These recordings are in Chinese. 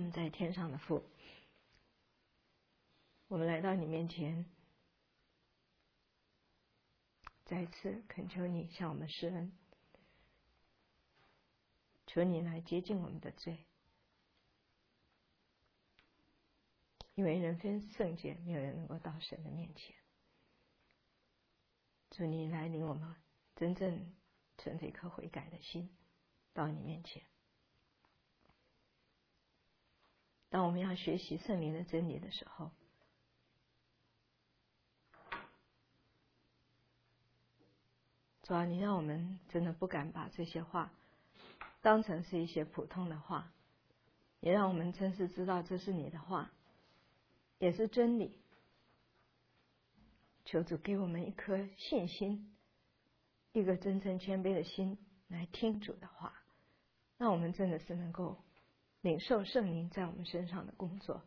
们在天上的父，我们来到你面前，再次恳求你向我们施恩，求你来洁净我们的罪，因为人非圣洁，没有人能够到神的面前。主，你来领我们真正存着一颗悔改的心到你面前。当我们要学习圣灵的真理的时候，主啊，你让我们真的不敢把这些话当成是一些普通的话，也让我们真是知道这是你的话，也是真理。求主给我们一颗信心，一个真正谦卑的心来听主的话，让我们真的是能够领受圣灵在我们身上的工作。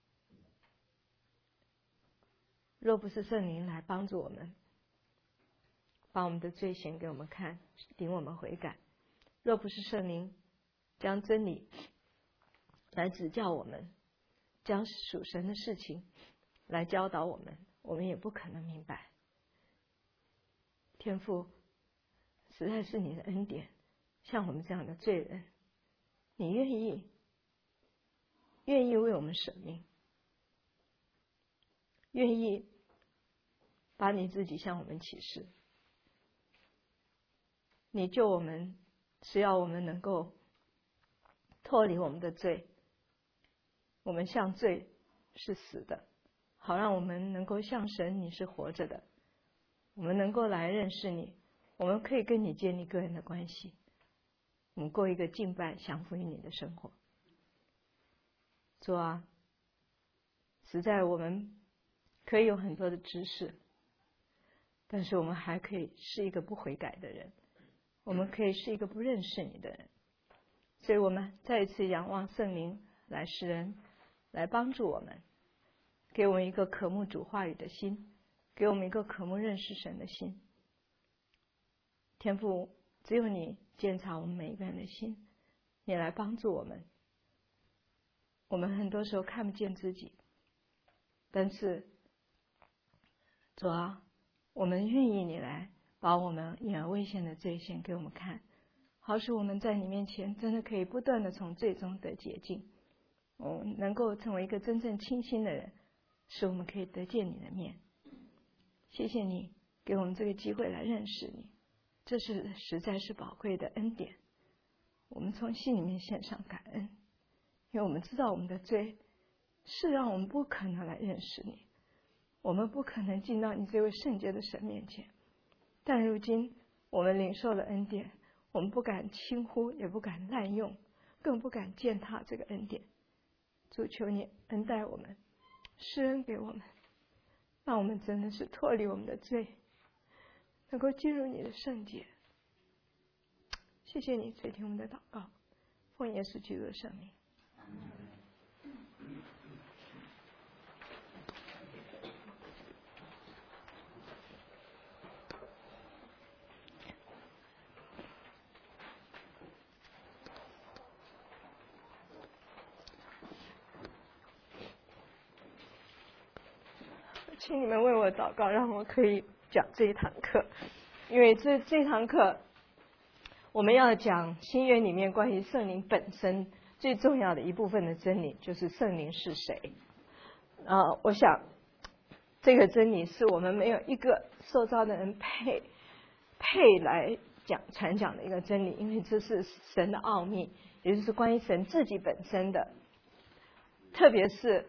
若不是圣灵来帮助我们，把我们的罪显给我们看，领我们悔改；若不是圣灵将真理来指教我们，将属神的事情来教导我们，我们也不可能明白。天父，实在是你的恩典，像我们这样的罪人，你愿意为我们舍命，愿意把你自己向我们启示。你救我们是要我们能够脱离我们的罪，我们向罪是死的，好让我们能够向神你是活着的，我们能够来认识你，我们可以跟你建立个人的关系，我们过一个敬拜降服于你的生活。主啊，实在我们可以有很多的知识，但是我们还可以是一个不悔改的人，我们可以是一个不认识你的人。所以我们再一次仰望圣灵来施恩，来帮助我们，给我们一个渴慕主话语的心，给我们一个渴慕认识神的心。天父，只有你鉴察我们每一个人的心，你来帮助我们。我们很多时候看不见自己，但是主啊，我们愿意你来把我们隐而未现的罪显给我们看，好使我们在你面前真的可以不断的从罪中得洁净，能够成为一个真正清心的人，使我们可以得见你的面。谢谢你给我们这个机会来认识你，这是实在是宝贵的恩典，我们从心里面献上感恩，因为我们知道我们的罪是让我们不可能来认识你，我们不可能进到你这位圣洁的神面前。但如今我们领受了恩典，我们不敢轻忽，也不敢滥用，更不敢践踏这个恩典。主，求你恩待我们，施恩给我们，让我们真的是脱离我们的罪，能够进入你的圣洁。谢谢你垂听我们的祷告，奉耶稣基督的圣名。请你们为我祷告，让我可以讲这一堂课，因为这堂课我们要讲新约里面关于圣灵本身最重要的一部分的真理，就是圣灵是谁。我想这个真理是我们没有一个受召的人配来传讲的一个真理，因为这是神的奥秘，也就是关于神自己本身的，特别是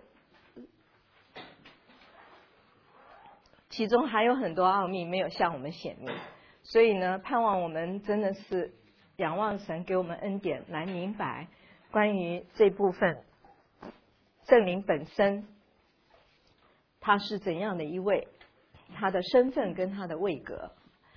其中还有很多奥秘没有向我们显明，所以呢，盼望我们真的是仰望神给我们恩典，来明白关于这部分圣灵本身他是怎样的一位，他的身份跟他的位格。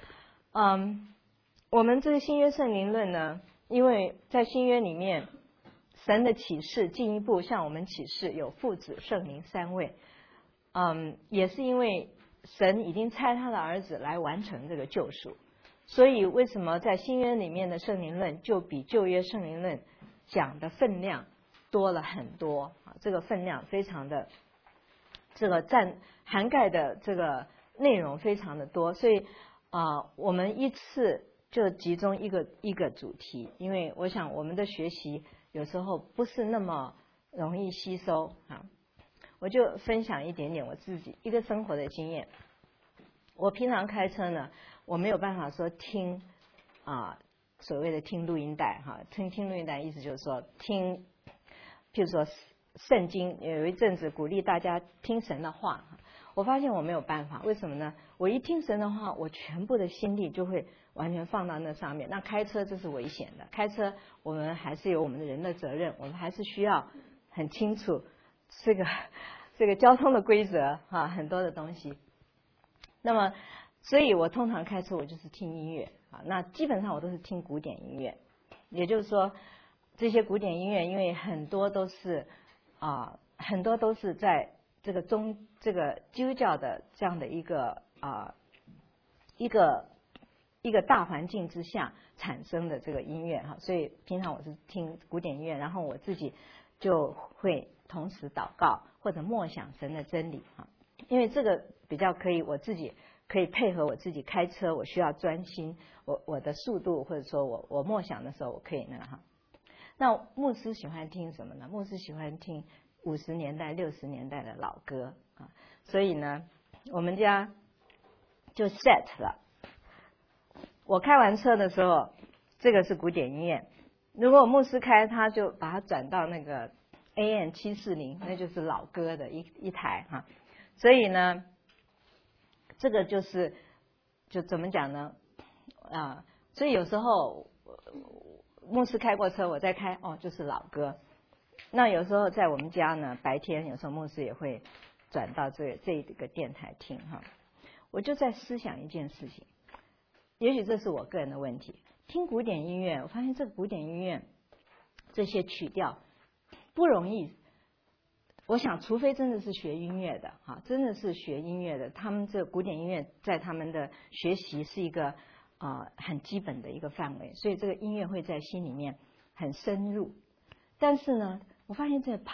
我们这个新约圣灵论呢，因为在新约里面神的启示进一步向我们启示有父子圣灵三位，也是因为神已经差他的儿子来完成这个救赎，所以为什么在新约里面的圣灵论就比旧约圣灵论讲的分量多了很多啊，这个分量非常的，这个涵盖的这个内容非常的多，所以我们一次就集中一个主题，因为我想我们的学习有时候不是那么容易吸收啊。我就分享一点点我自己一个生活的经验。我平常开车呢，我没有办法说听所谓的听录音带哈，听录音带意思就是说听，譬如说圣经，有一阵子鼓励大家听神的话，我发现我没有办法，为什么呢？我一听神的话，我全部的心力就会完全放到那上面。那开车这是危险的，开车我们还是有我们的人的责任，我们还是需要很清楚这个交通的规则啊，很多的东西。那么，所以我通常开车我就是听音乐啊，那基本上我都是听古典音乐，也就是说，这些古典音乐因为很多都是在这个基督教的这样的一个大环境之下产生的这个音乐哈，所以平常我是听古典音乐，然后我自己就会同时祷告或者默想神的真理哈，因为这个比较可以我自己可以配合我自己开车，我需要专心，我的速度或者说我默想的时候我可以那个哈。那牧师喜欢听什么呢？牧师喜欢听50年代、60年代的老歌啊，所以呢，我们家就 set 了。我开完车的时候，这个是古典音乐。如果牧师开，他就把它转到那个 AM740，那就是老歌的一台哈。所以呢，这个就怎么讲呢？所以有时候牧师开过车，我在开就是老歌。那有时候在我们家呢，白天有时候牧师也会转到这个电台听哈。我就在思想一件事情，也许这是我个人的问题。听古典音乐，我发现这个古典音乐这些曲调不容易。我想，除非真的是学音乐的哈，真的是学音乐的，他们这个古典音乐在他们的学习是一个很基本的一个范围，所以这个音乐会在心里面很深入。但是呢，我发现在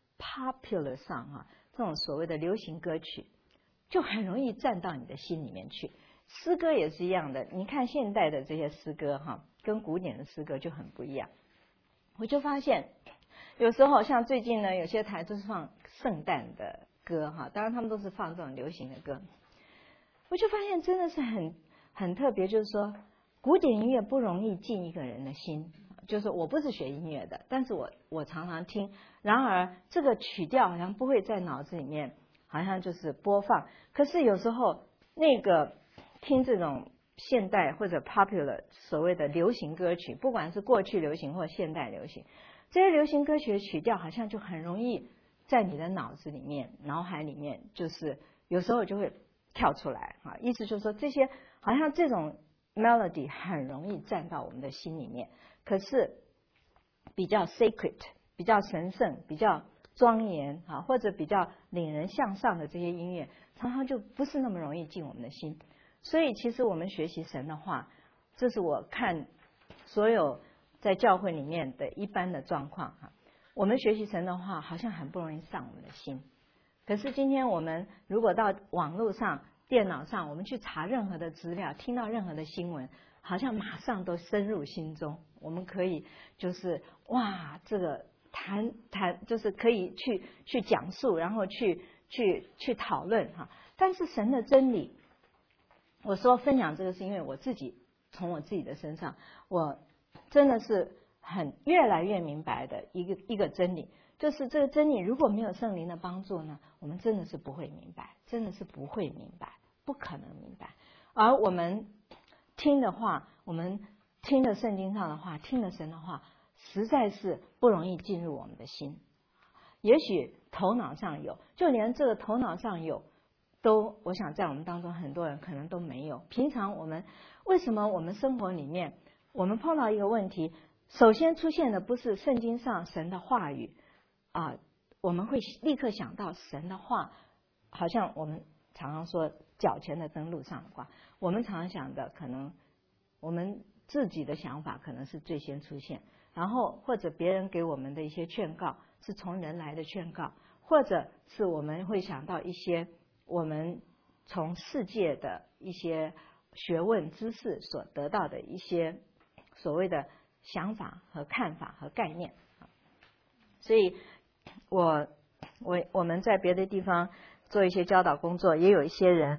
popular 上哈，这种所谓的流行歌曲就很容易站到你的心里面去。诗歌也是一样的，你看现代的这些诗歌哈，跟古典的诗歌就很不一样。我就发现有时候像最近呢，有些台都是放圣诞的歌哈，当然他们都是放这种流行的歌。我就发现真的是很特别，就是说古典音乐不容易进一个人的心。就是我不是学音乐的，但是我常常听，然而这个曲调好像不会在脑子里面好像就是播放。可是有时候那个听这种现代或者 popular 所谓的流行歌曲，不管是过去流行或现代流行，这些流行歌曲的曲调好像就很容易在你的脑子里面、脑海里面，就是有时候就会跳出来啊。意思就是说，这些好像这种 melody 很容易站到我们的心里面，可是比较 sacred、比较神圣、比较庄严啊，或者比较领人向上的这些音乐，常常就不是那么容易进我们的心。所以其实我们学习神的话，这是我看所有在教会里面的一般的状况哈。我们学习神的话，好像很不容易上我们的心。可是今天我们如果到网络上、电脑上，我们去查任何的资料，听到任何的新闻，好像马上都深入心中。我们可以就是这个谈就是可以去讲述，然后去讨论哈。但是神的真理，我说分享这个是因为我自己从我自己的身上，我真的是越来越明白的一个真理，就是这个真理如果没有圣灵的帮助呢，我们真的是不会明白，真的是不会明白，不可能明白。而我们听的话，我们听了圣经上的话，听了神的话，实在是不容易进入我们的心。也许头脑上有，就连这个头脑上有，我想在我们当中很多人可能都没有。平常为什么我们生活里面，我们碰到一个问题，首先出现的不是圣经上神的话语我们会立刻想到神的话，好像我们常常说脚前的灯路上的话，我们常常想的可能我们自己的想法可能是最先出现，然后或者别人给我们的一些劝告， 是从人来的劝告，或者是我们会想到一些我们从世界的一些学问知识所得到的一些所谓的想法和看法和概念。所以我们在别的地方做一些教导工作，也有一些人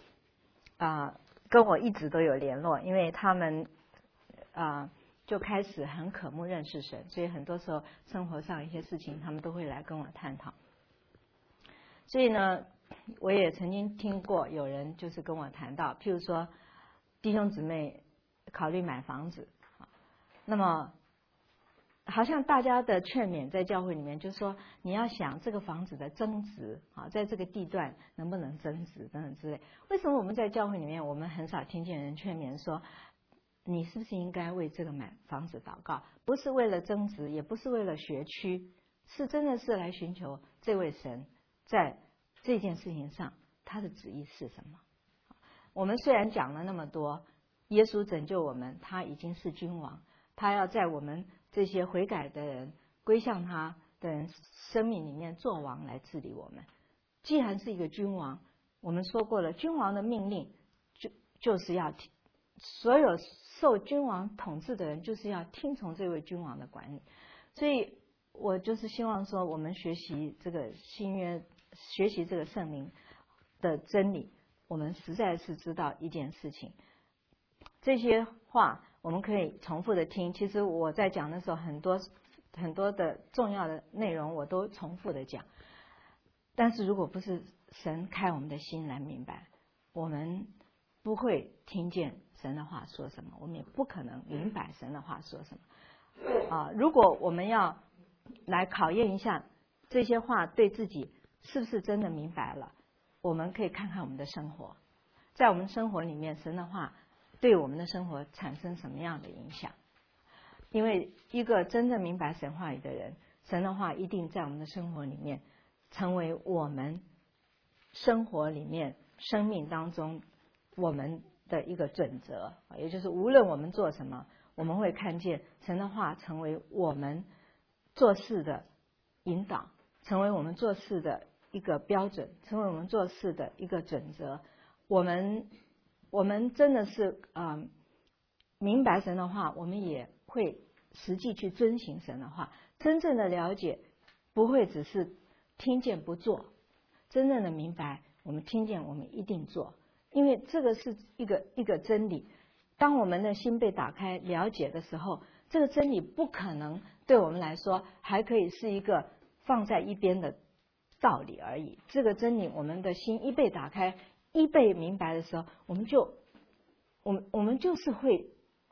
跟我一直都有联络，因为他们就开始很渴慕认识神，所以很多时候生活上一些事情他们都会来跟我探讨。所以呢，我也曾经听过有人就是跟我谈到，譬如说弟兄姊妹考虑买房子，那么好像大家的劝勉在教会里面就是说，你要想这个房子的增值在这个地段能不能增值等等之类。为什么我们在教会里面我们很少听见人劝勉说，你是不是应该为这个买房子祷告？不是为了增值，也不是为了学区，是真的是来寻求这位神在这件事情上他的旨意是什么。我们虽然讲了那么多，耶稣拯救我们，他已经是君王，他要在我们这些悔改的人归向他的人生命里面做王来治理我们。既然是一个君王，我们说过了，君王的命令就是要听，所有受君王统治的人就是要听从这位君王的管理。所以我就是希望说，我们学习这个新约，学习这个圣灵的真理，我们实在是知道一件事情，这些话我们可以重复的听。其实我在讲的时候，很多的重要的内容我都重复的讲，但是如果不是神开我们的心来明白，我们不会听见神的话说什么，我们也不可能明白神的话说什么。如果我们要来考验一下这些话对自己是不是真的明白了，我们可以看看我们的生活，在我们生活里面，神的话对我们的生活产生什么样的影响。因为一个真正明白神话语的人，神的话一定在我们的生活里面成为我们生活里面生命当中我们的一个准则，也就是无论我们做什么，我们会看见神的话成为我们做事的引导，成为我们做事的一个标准，成为我们做事的一个准则。我们真的是明白神的话，我们也会实际去遵行神的话。真正的了解不会只是听见不做，真正的明白，我们听见我们一定做，因为这个是一个真理。当我们的心被打开了解的时候，这个真理不可能对我们来说还可以是一个放在一边的道理而已。这个真理，我们的心一被打开，一被明白的时候，我们就是会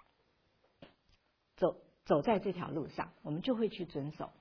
走在这条路上，我们就会去遵守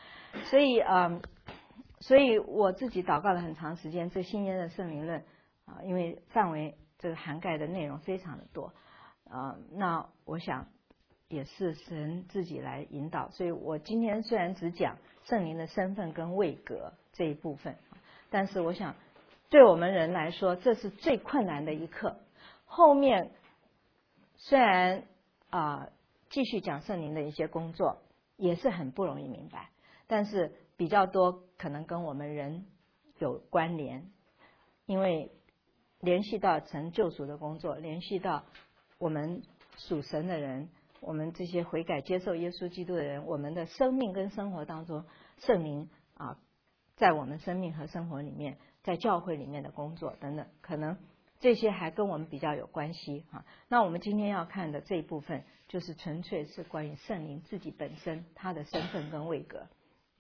所以我自己祷告了很长时间，这新约的圣灵论因为范围这个涵盖的内容非常的多那我想也是神自己来引导。所以我今天虽然只讲圣灵的身份跟位格这一部分，但是我想对我们人来说，这是最困难的一课。后面虽然继续讲圣灵的一些工作也是很不容易明白，但是比较多可能跟我们人有关联，因为联系到神救赎的工作，联系到我们属神的人，我们这些悔改接受耶稣基督的人，我们的生命跟生活当中圣灵在我们生命和生活里面，在教会里面的工作等等，可能这些还跟我们比较有关系那我们今天要看的这一部分就是纯粹是关于圣灵自己本身他的身份跟位格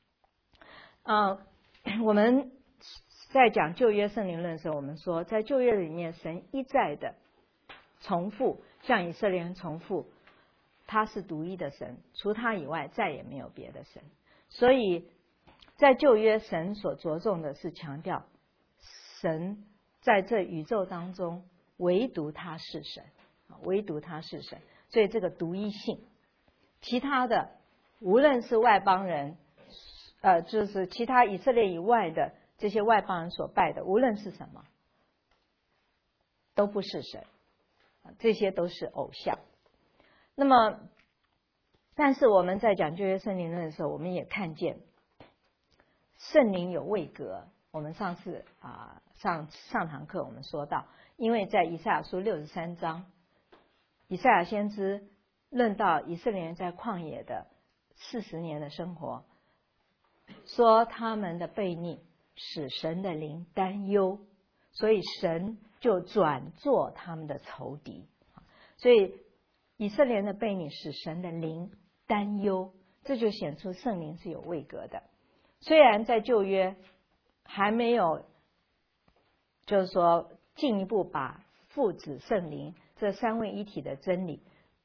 我们在讲旧约圣灵论的时候，我们说在旧约里面神一再的重复向以色列人重复他是独一的神，除他以外再也没有别的神。所以在旧约神所着重的是强调神在这宇宙当中唯独他是神，唯独他是神，所以这个独一性，其他的无论是外邦人就是其他以色列以外的这些外邦人所拜的，无论是什么都不是神，这些都是偶像。那么但是我们在讲旧约圣灵论的时候，我们也看见圣灵有位格。我们上次上堂课我们说到，因为在以赛亚书63章，以赛亚先知论到以色列人在旷野的40年的生活，说他们的悖逆使神的灵担忧，所以神就转做他们的仇敌。所以以色列人的悖逆使神的灵担忧，这就显出圣灵是有位格的。虽然在旧约还没有就是说进一步把父子圣灵这三位一体的真理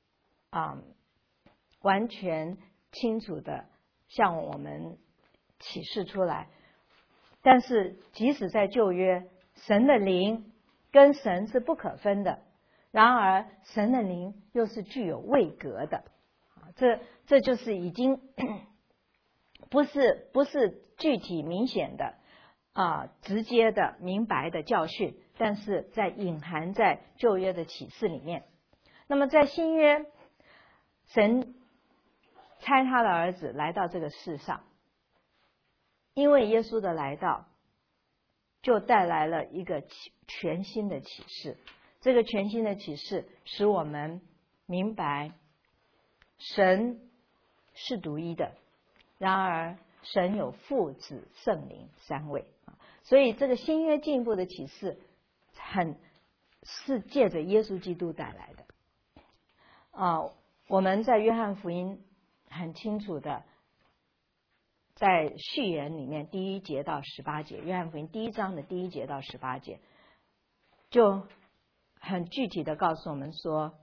完全清楚的向我们启示出来，但是即使在旧约，神的灵跟神是不可分的，然而神的灵又是具有位格的。这就是已经不是具体明显的直接的明白的教训，但是在隐含在旧约的启示里面。那么在新约，神差他的儿子来到这个世上，因为耶稣的来到就带来了一个全新的启示。这个全新的启示使我们明白神是独一的，然而神有父子圣灵三位。所以这个新约进一步的启示是借着耶稣基督带来的。我们在约翰福音很清楚的在序言里面1节到18节，约翰福音1章的1节到18节就很具体的告诉我们说，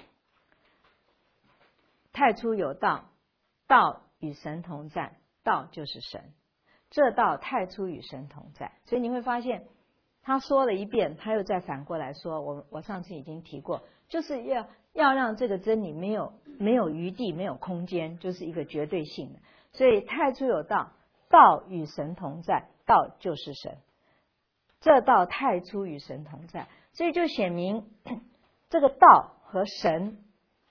太初有道，道与神同在，道就是神，这道太初与神同在。所以你会发现他说了一遍，他又再反过来说，我上次已经提过，就是要让这个真理没有余地，没有空间，就是一个绝对性的。所以太初有道，道与神同在，道就是神，这道太初与神同在。所以就显明这个道和神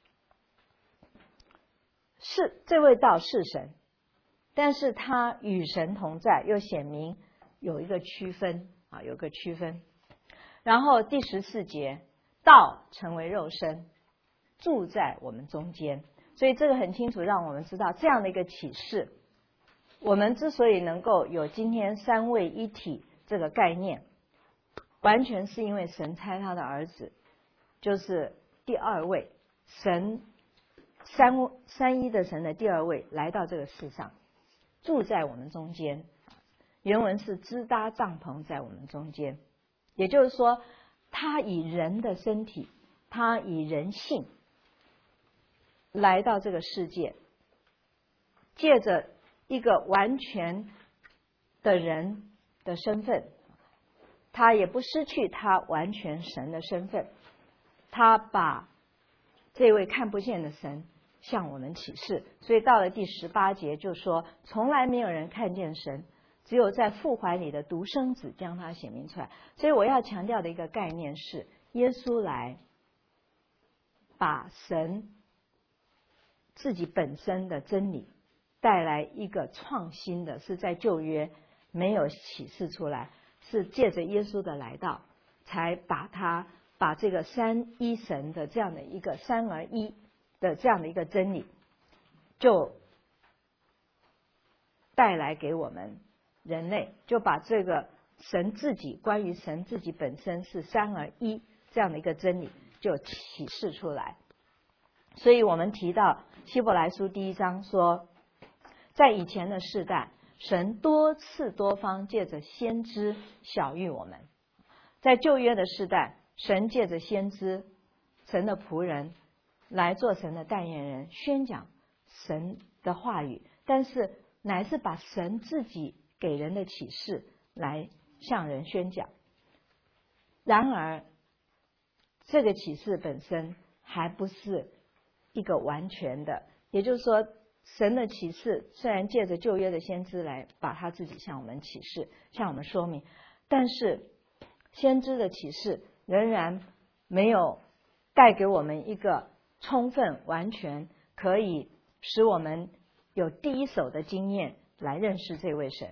是这位道是神，但是他与神同在，又显明有一个区分有个区分。然后第14节，道成为肉身，住在我们中间。所以这个很清楚让我们知道，这样的一个启示，我们之所以能够有今天三位一体这个概念，完全是因为神差他的儿子，就是第二位神三一的神的第二位来到这个世上，住在我们中间。原文是支搭帐篷在我们中间，也就是说他以人的身体，他以人性来到这个世界，借着一个完全的人的身份，他也不失去他完全神的身份，他把这位看不见的神向我们启示。所以到了第18节就说，从来没有人看见神，只有在父怀里的独生子将他显明出来。所以我要强调的一个概念是，耶稣来把神自己本身的真理带来一个创新的，是在旧约没有启示出来，是借着耶稣的来到，才把这个三一神的这样的一个三而一的这样的一个真理，就带来给我们人类，就把这个神自己关于神自己本身是三而一这样的一个真理就启示出来。所以我们提到希伯来书1章说，在以前的世代，神多次多方借着先知晓谕我们。在旧约的世代，神借着先知，神的仆人来做神的代言人，宣讲神的话语，但是乃是把神自己给人的启示来向人宣讲。然而这个启示本身还不是一个完全的，也就是说神的启示虽然借着旧约的先知来把他自己向我们启示，向我们说明，但是先知的启示仍然没有带给我们一个充分完全可以使我们有第一手的经验来认识这位神。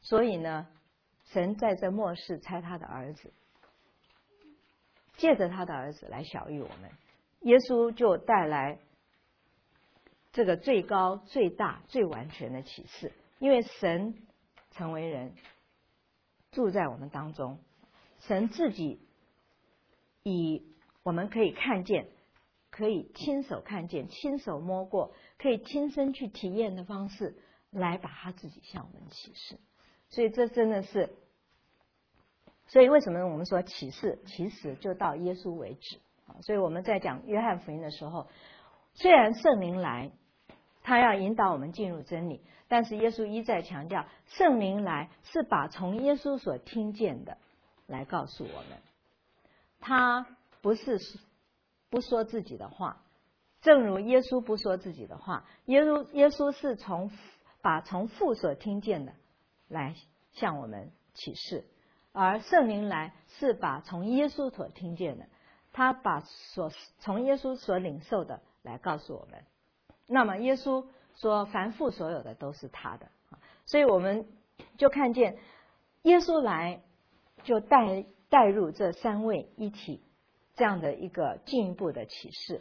所以呢，神在这末世差他的儿子，借着他的儿子来晓谕我们。耶稣就带来这个最高、最大、最完全的启示，因为神成为人，住在我们当中。神自己以我们可以看见、可以亲手看见、亲手摸过、可以亲身去体验的方式，来把他自己向我们启示。所以这真的是，所以为什么我们说启示其实就到耶稣为止。所以我们在讲约翰福音的时候，虽然圣灵来，他要引导我们进入真理，但是耶稣一再强调，圣灵来是把从耶稣所听见的来告诉我们，他不是不说自己的话，正如耶稣不说自己的话，耶稣是把从父所听见的来向我们启示，而圣灵来是把从耶稣所听见的，他把从耶稣所领受的来告诉我们。那么耶稣说凡父所有的都是他的，所以我们就看见耶稣来就带入这三位一体这样的一个进一步的启示。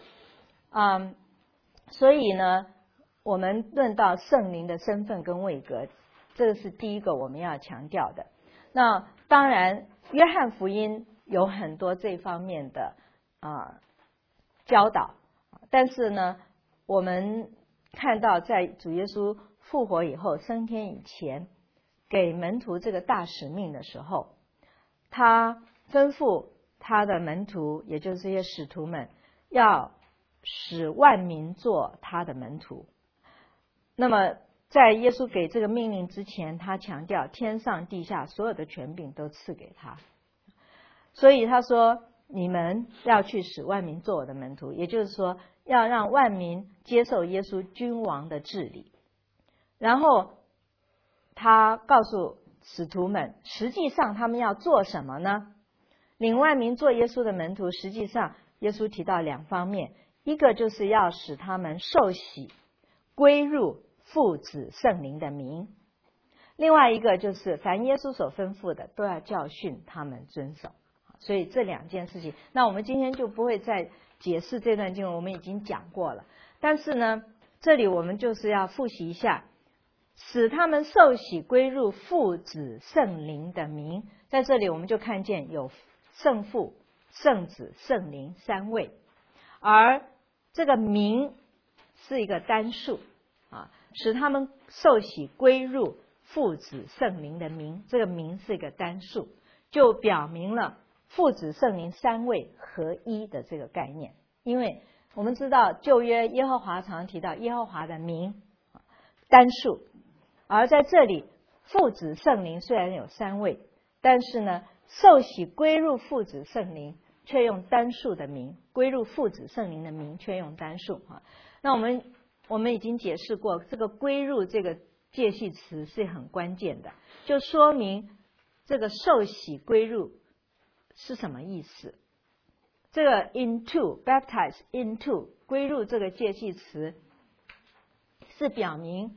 所以呢，我们论到圣灵的身份跟位格，这个是第一个我们要强调的。那当然约翰福音有很多这方面的教导，但是呢，我们看到在主耶稣复活以后升天以前，给门徒这个大使命的时候，他吩咐他的门徒，也就是这些使徒们，要使万民做他的门徒。那么在耶稣给这个命令之前，他强调天上地下所有的权柄都赐给他，所以他说你们要去使万民做我的门徒，也就是说要让万民接受耶稣君王的治理。然后他告诉使徒们，实际上他们要做什么呢？领万民做耶稣的门徒，实际上耶稣提到两方面，一个就是要使他们受洗归入父子圣灵的名，另外一个就是凡耶稣所吩咐的都要教训他们遵守。所以这两件事情，那我们今天就不会再解释这段经文，我们已经讲过了。但是呢，这里我们就是要复习一下，使他们受洗归入父子圣灵的名。在这里我们就看见有圣父、圣子、圣灵三位，而这个名是一个单数使他们受洗归入父子圣灵的名，这个名是一个单数，就表明了父子圣灵三位合一的这个概念。因为我们知道旧约耶和华常提到耶和华的名单数，而在这里父子圣灵虽然有三位，但是呢，受洗归入父子圣灵却用单数的名，归入父子圣灵的名却用单数那我们已经解释过，这个归入这个介系词是很关键的，就说明这个受洗归入是什么意思。这个 into baptize into 归入这个介系词是表明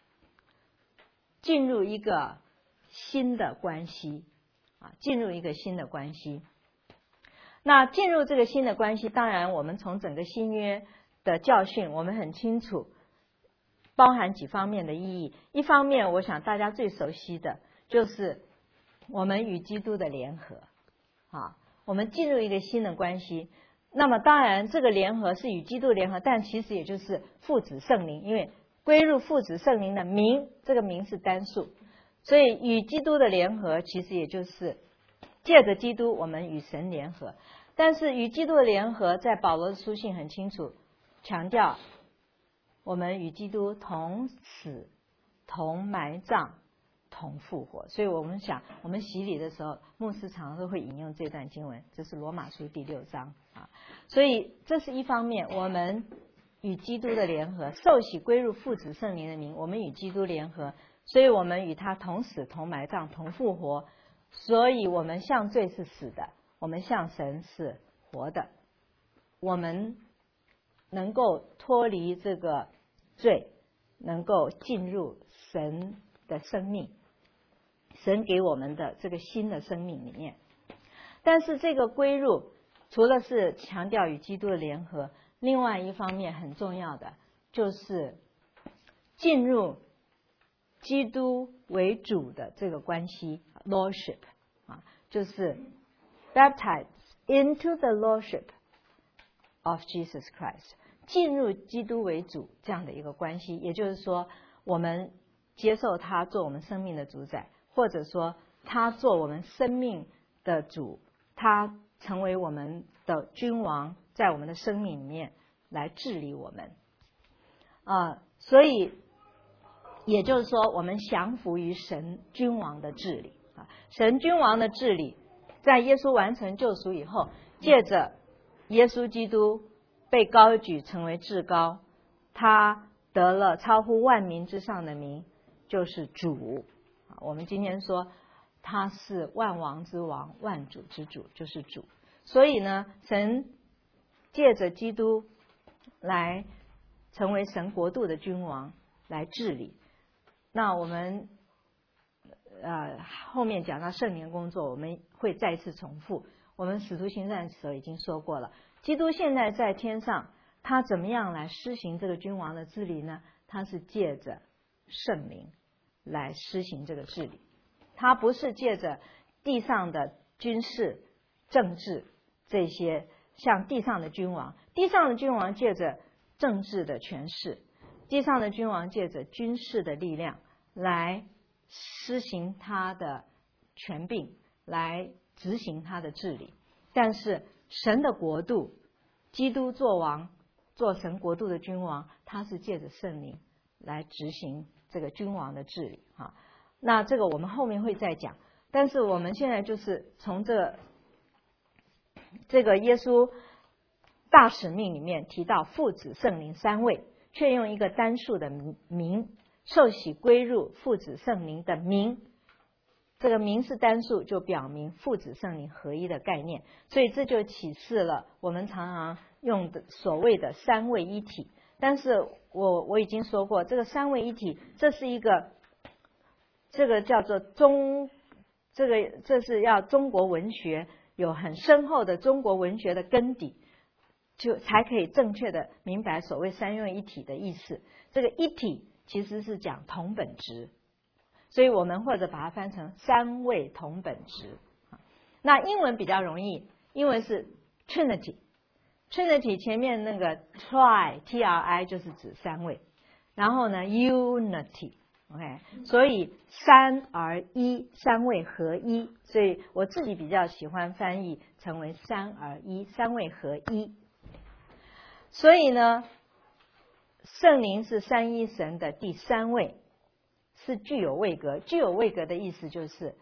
进入一个新的关系进入一个新的关系。那进入这个新的关系，当然我们从整个新约的教训我们很清楚包含几方面的意义。一方面我想大家最熟悉的就是我们与基督的联合我们进入一个新的关系。那么当然这个联合是与基督联合，但其实也就是父子圣灵，因为归入父子圣灵的名，这个名是单数，所以与基督的联合其实也就是借着基督我们与神联合。但是与基督的联合在保罗的书信很清楚强调我们与基督同死同埋葬同复活。所以我们想我们洗礼的时候牧师常常都会引用这段经文，这是罗马书第6章所以这是一方面，我们与基督的联合，受洗归入父子圣灵的名，我们与基督联合，所以我们与他同死同埋葬同复活。所以我们向罪是死的，我们向神是活的，我们能够脱离这个罪，能够进入神的生命。 神给我们的这个新的生命里面。但是这个归入除了是强调与基督的联合，另外一方面很重要的就是进入基督为主的这个关系 Lordship 就是 baptized into the Lordship of Jesus Christ， 进入基督为主这样的一个关系。也就是说，我们接受他做我们生命的主宰，或者说他做我们生命的主，他成为我们的君王，在我们的生命里面来治理我们所以也就是说，我们降服于神君王的治理神君王的治理，在耶稣完成救赎以后，借着耶稣基督被高举成为至高，他得了超乎万民之上的名，就是主我们今天说他是万王之王，万主之主，就是主。所以呢，神借着基督来成为神国度的君王，来治理。那我们后面讲到圣灵工作，我们会再次重复。我们使徒行传的时候已经说过了，基督现在在天上，他怎么样来施行这个君王的治理呢？他是借着圣灵来施行这个治理，他不是借着地上的军事政治这些，像地上的君王，地上的君王借着政治的权势，地上的君王借着军事的力量来施行他的权柄，来执行他的治理。但是神的国度，基督做王，做神国度的君王，他是借着圣灵来执行这个君王的治理那这个我们后面会再讲。但是我们现在就是从这个耶稣大使命里面提到父子圣灵三位，却用一个单数的名，受洗归入父子圣灵的名。这个名是单数，就表明父子圣灵合一的概念，所以这就启示了我们常常用的所谓的三位一体。但是我已经说过，这个三位一体，这是一个这个叫做这是要中国文学有很深厚的中国文学的根底，就才可以正确的明白所谓三位一体的意思。这个一体其实是讲同本质，所以我们或者把它翻成三位同本质。那英文比较容易，英文是 Trinity 前面那个 tri 就是指三位，然后呢 Unity OK， 所以三而一，三位合一，所以我自己比较喜欢翻译成为三而一，三位合一。所以呢，圣灵是三一神的第三位，是具有位格。具有位格的意思就是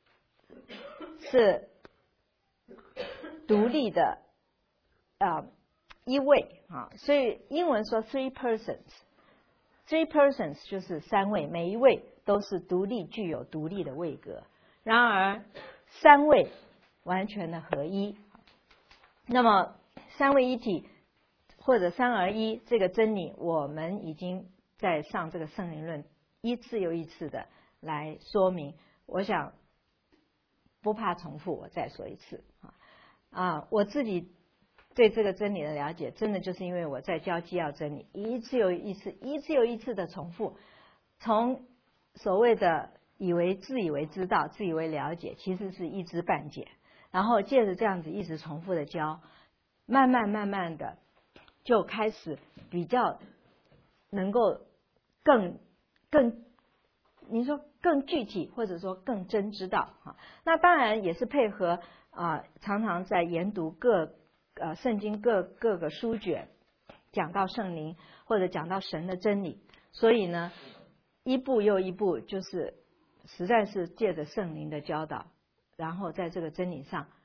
独立的一位所以英文说 three persons。Three persons 就是三位，每一位都是独立具有独立的位格。然而三位完全的合一。那么三位一体或者三而一这个真理，我们已经在上这个圣灵论一次又一次的来说明。我想不怕重复，我再说一次我自己对这个真理的了解，真的就是因为我在教基要真理，一次又一次的重复，从所谓的自以为知道，自以为了解，其实是一知半解。然后借着这样子一直重复的教，慢慢的就开始比较能够更你说更具体，或者说更真知道那当然也是配合常常在研读圣经各个书卷，讲到圣灵或者讲到神的真理，所以呢一步又一步，就是实在是借着圣灵的教导，然后在这个真理上，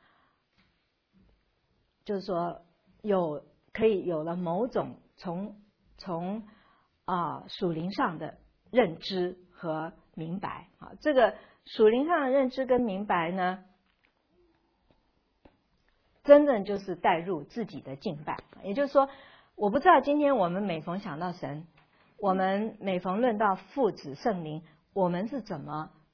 就是说可以有了某种从属灵上的认知和明白这个属灵上的认知跟明白呢，真正就是带入自己的敬拜。也就是说，我不知道今天我们每逢想到神，我们每逢论到父子圣灵，我们是怎么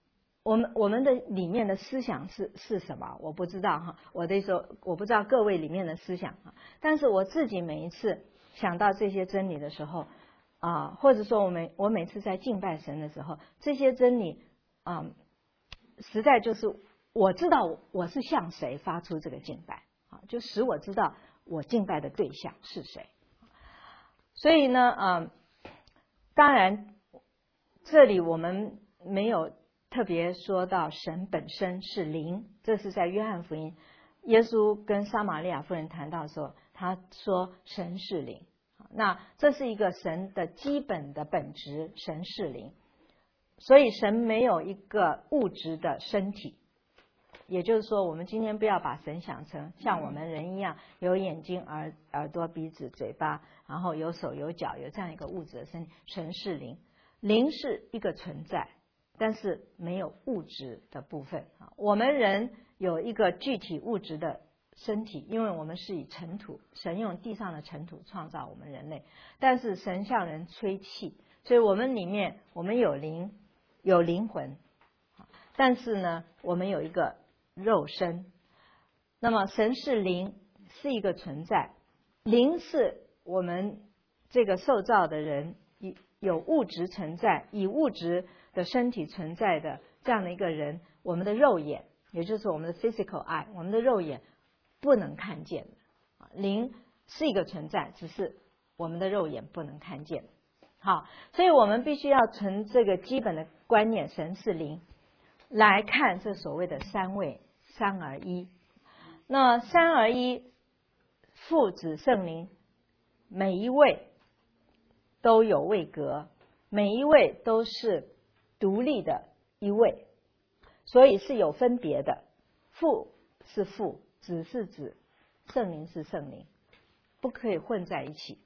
我们的里面的思想是什么？我不知道哈，我的意思我不知道各位里面的思想哈，但是我自己每一次想到这些真理的时候或者说我每次在敬拜神的时候，这些真理实在就是我知道我是向谁发出这个敬拜就使我知道我敬拜的对象是谁。所以呢当然这里我们没有特别说到神本身是灵，这是在约翰福音耶稣跟撒玛利亚妇人谈到的时候，他说神是灵，那这是一个神的基本的本质，神是灵。所以神没有一个物质的身体，也就是说我们今天不要把神想成像我们人一样有眼睛耳朵鼻子嘴巴，然后有手有脚，有这样一个物质的身体。神是灵，灵是一个存在，但是没有物质的部分。我们人有一个具体物质的身体，因为我们是以尘土，神用地上的尘土创造我们人类，但是神向人吹气，所以我们里面我们有灵有灵魂，但是呢我们有一个肉身。那么神是灵，是一个存在，灵是我们这个受造的人有物质存在，以物质的身体存在的这样的一个人，我们的肉眼，也就是我们的 physical eye， 我们的肉眼不能看见的。灵是一个存在，只是我们的肉眼不能看见。好，所以我们必须要从这个基本的观念，神是灵，来看这所谓的三位，三而一。那三而一，父子圣灵，每一位都有位格，每一位都是独立的一位，所以是有分别的。父是父，子是子，圣灵是圣灵，不可以混在一起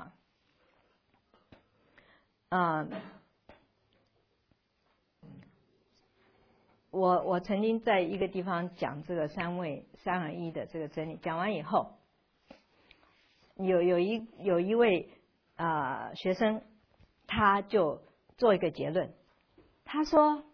我曾经在一个地方讲这个三位三而一的这个真理，讲完以后，有一位学生，他就做一个结论，他说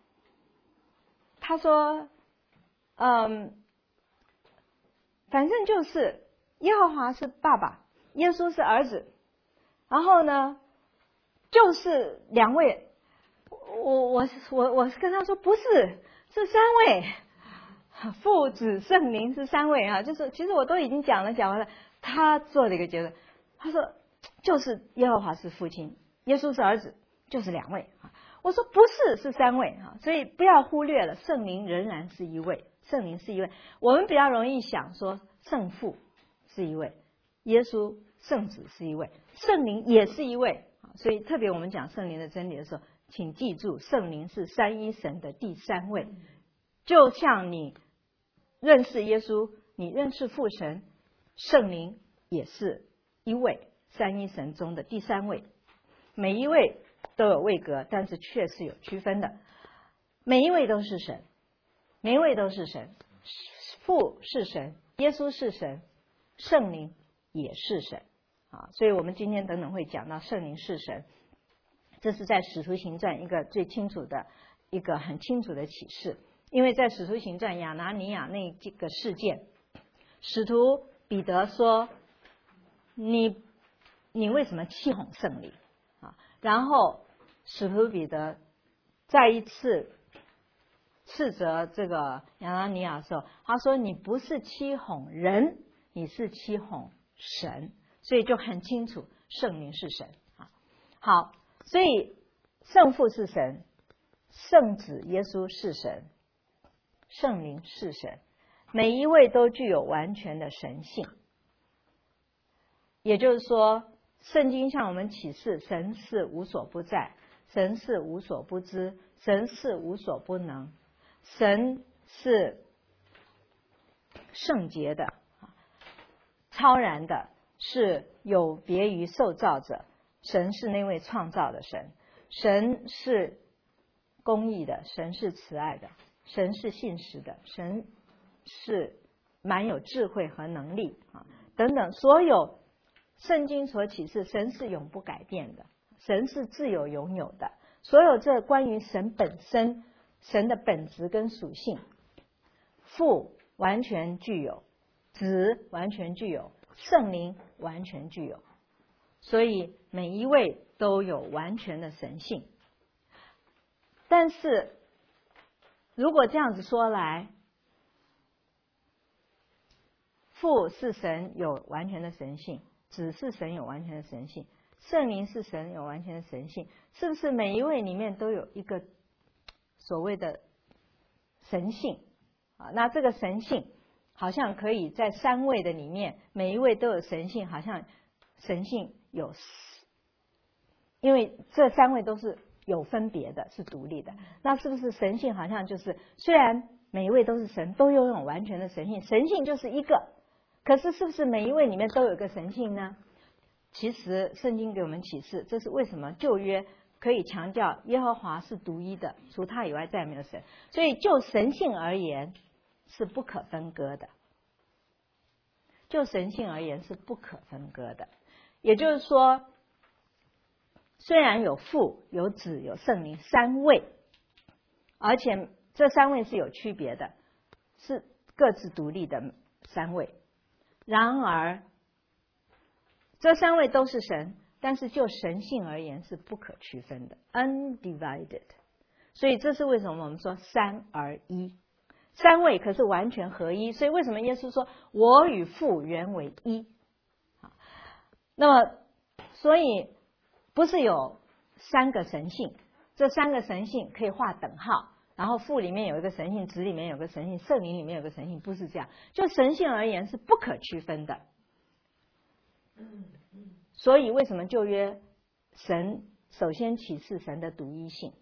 反正就是耶和华是爸爸，耶稣是儿子，然后呢就是两位。我跟他说不是，是三位，父子圣灵是三位就是其实我都已经讲完了，他做了一个结论，他说就是耶和华是父亲，耶稣是儿子，就是两位我说不是，是三位所以不要忽略了，圣灵仍然是一位，圣灵是一位。我们比较容易想说圣父是一位，耶稣圣子是一位，圣灵也是一位。所以特别我们讲圣灵的真理的时候，请记住圣灵是三一神的第三位。就像你认识耶稣，你认识父神，圣灵也是一位，三一神中的第三位。每一位都有位格，但是却是有区分的。每一位都是神，每一位都是神，父是神，耶稣是神，圣灵也是神所以我们今天等等会讲到圣灵是神，这是在使徒行传一个最清楚的一个很清楚的启示。因为在使徒行传亚拿尼亚那几个事件，使徒彼得说你为什么欺哄圣灵然后使徒彼得再一次斥责这个亚拿尼亚的时候，他说你不是欺哄人，你是欺哄神，所以就很清楚圣灵是神好，所以圣父是神，圣子耶稣是神，圣灵是神，每一位都具有完全的神性。也就是说，圣经向我们启示神是无所不在，神是无所不知，神是无所不能，神是圣洁的，超然的，是有别于受造者，神是那位创造的神，神是公义的，神是慈爱的，神是信实的，神是蛮有智慧和能力等等，所有圣经所启示，神是永不改变的，神是自有永有的，所有这关于神本身神的本质跟属性，父完全具有，子完全具有，圣灵完全具有，所以每一位都有完全的神性。但是如果这样子说来，父是神有完全的神性，子是神有完全的神性，圣灵是神有完全的神性，是不是每一位里面都有一个所谓的神性啊？那这个神性好像可以在三位的里面，每一位都有神性，好像神性有，因为这三位都是有分别的，是独立的。那是不是神性好像就是虽然每一位都是神，都拥有完全的神性，神性就是一个，可是是不是每一位里面都有个神性呢？其实圣经给我们启示，这是为什么旧约可以强调耶和华是独一的，除他以外再没有神。所以就神性而言是不可分割的，就神性而言是不可分割的。也就是说，虽然有父有子有圣灵三位，而且这三位是有区别的，是各自独立的三位，然而这三位都是神，但是就神性而言是不可区分的 undivided。 所以这是为什么我们说三而一，三位可是完全合一。所以为什么耶稣说我与父原为一？那么所以不是有三个神性，这三个神性可以画等号，然后父里面有一个神性，子里面有个神性，圣灵里面有个神性，不是这样。就神性而言是不可区分的。所以为什么旧约神首先启示神的独一性，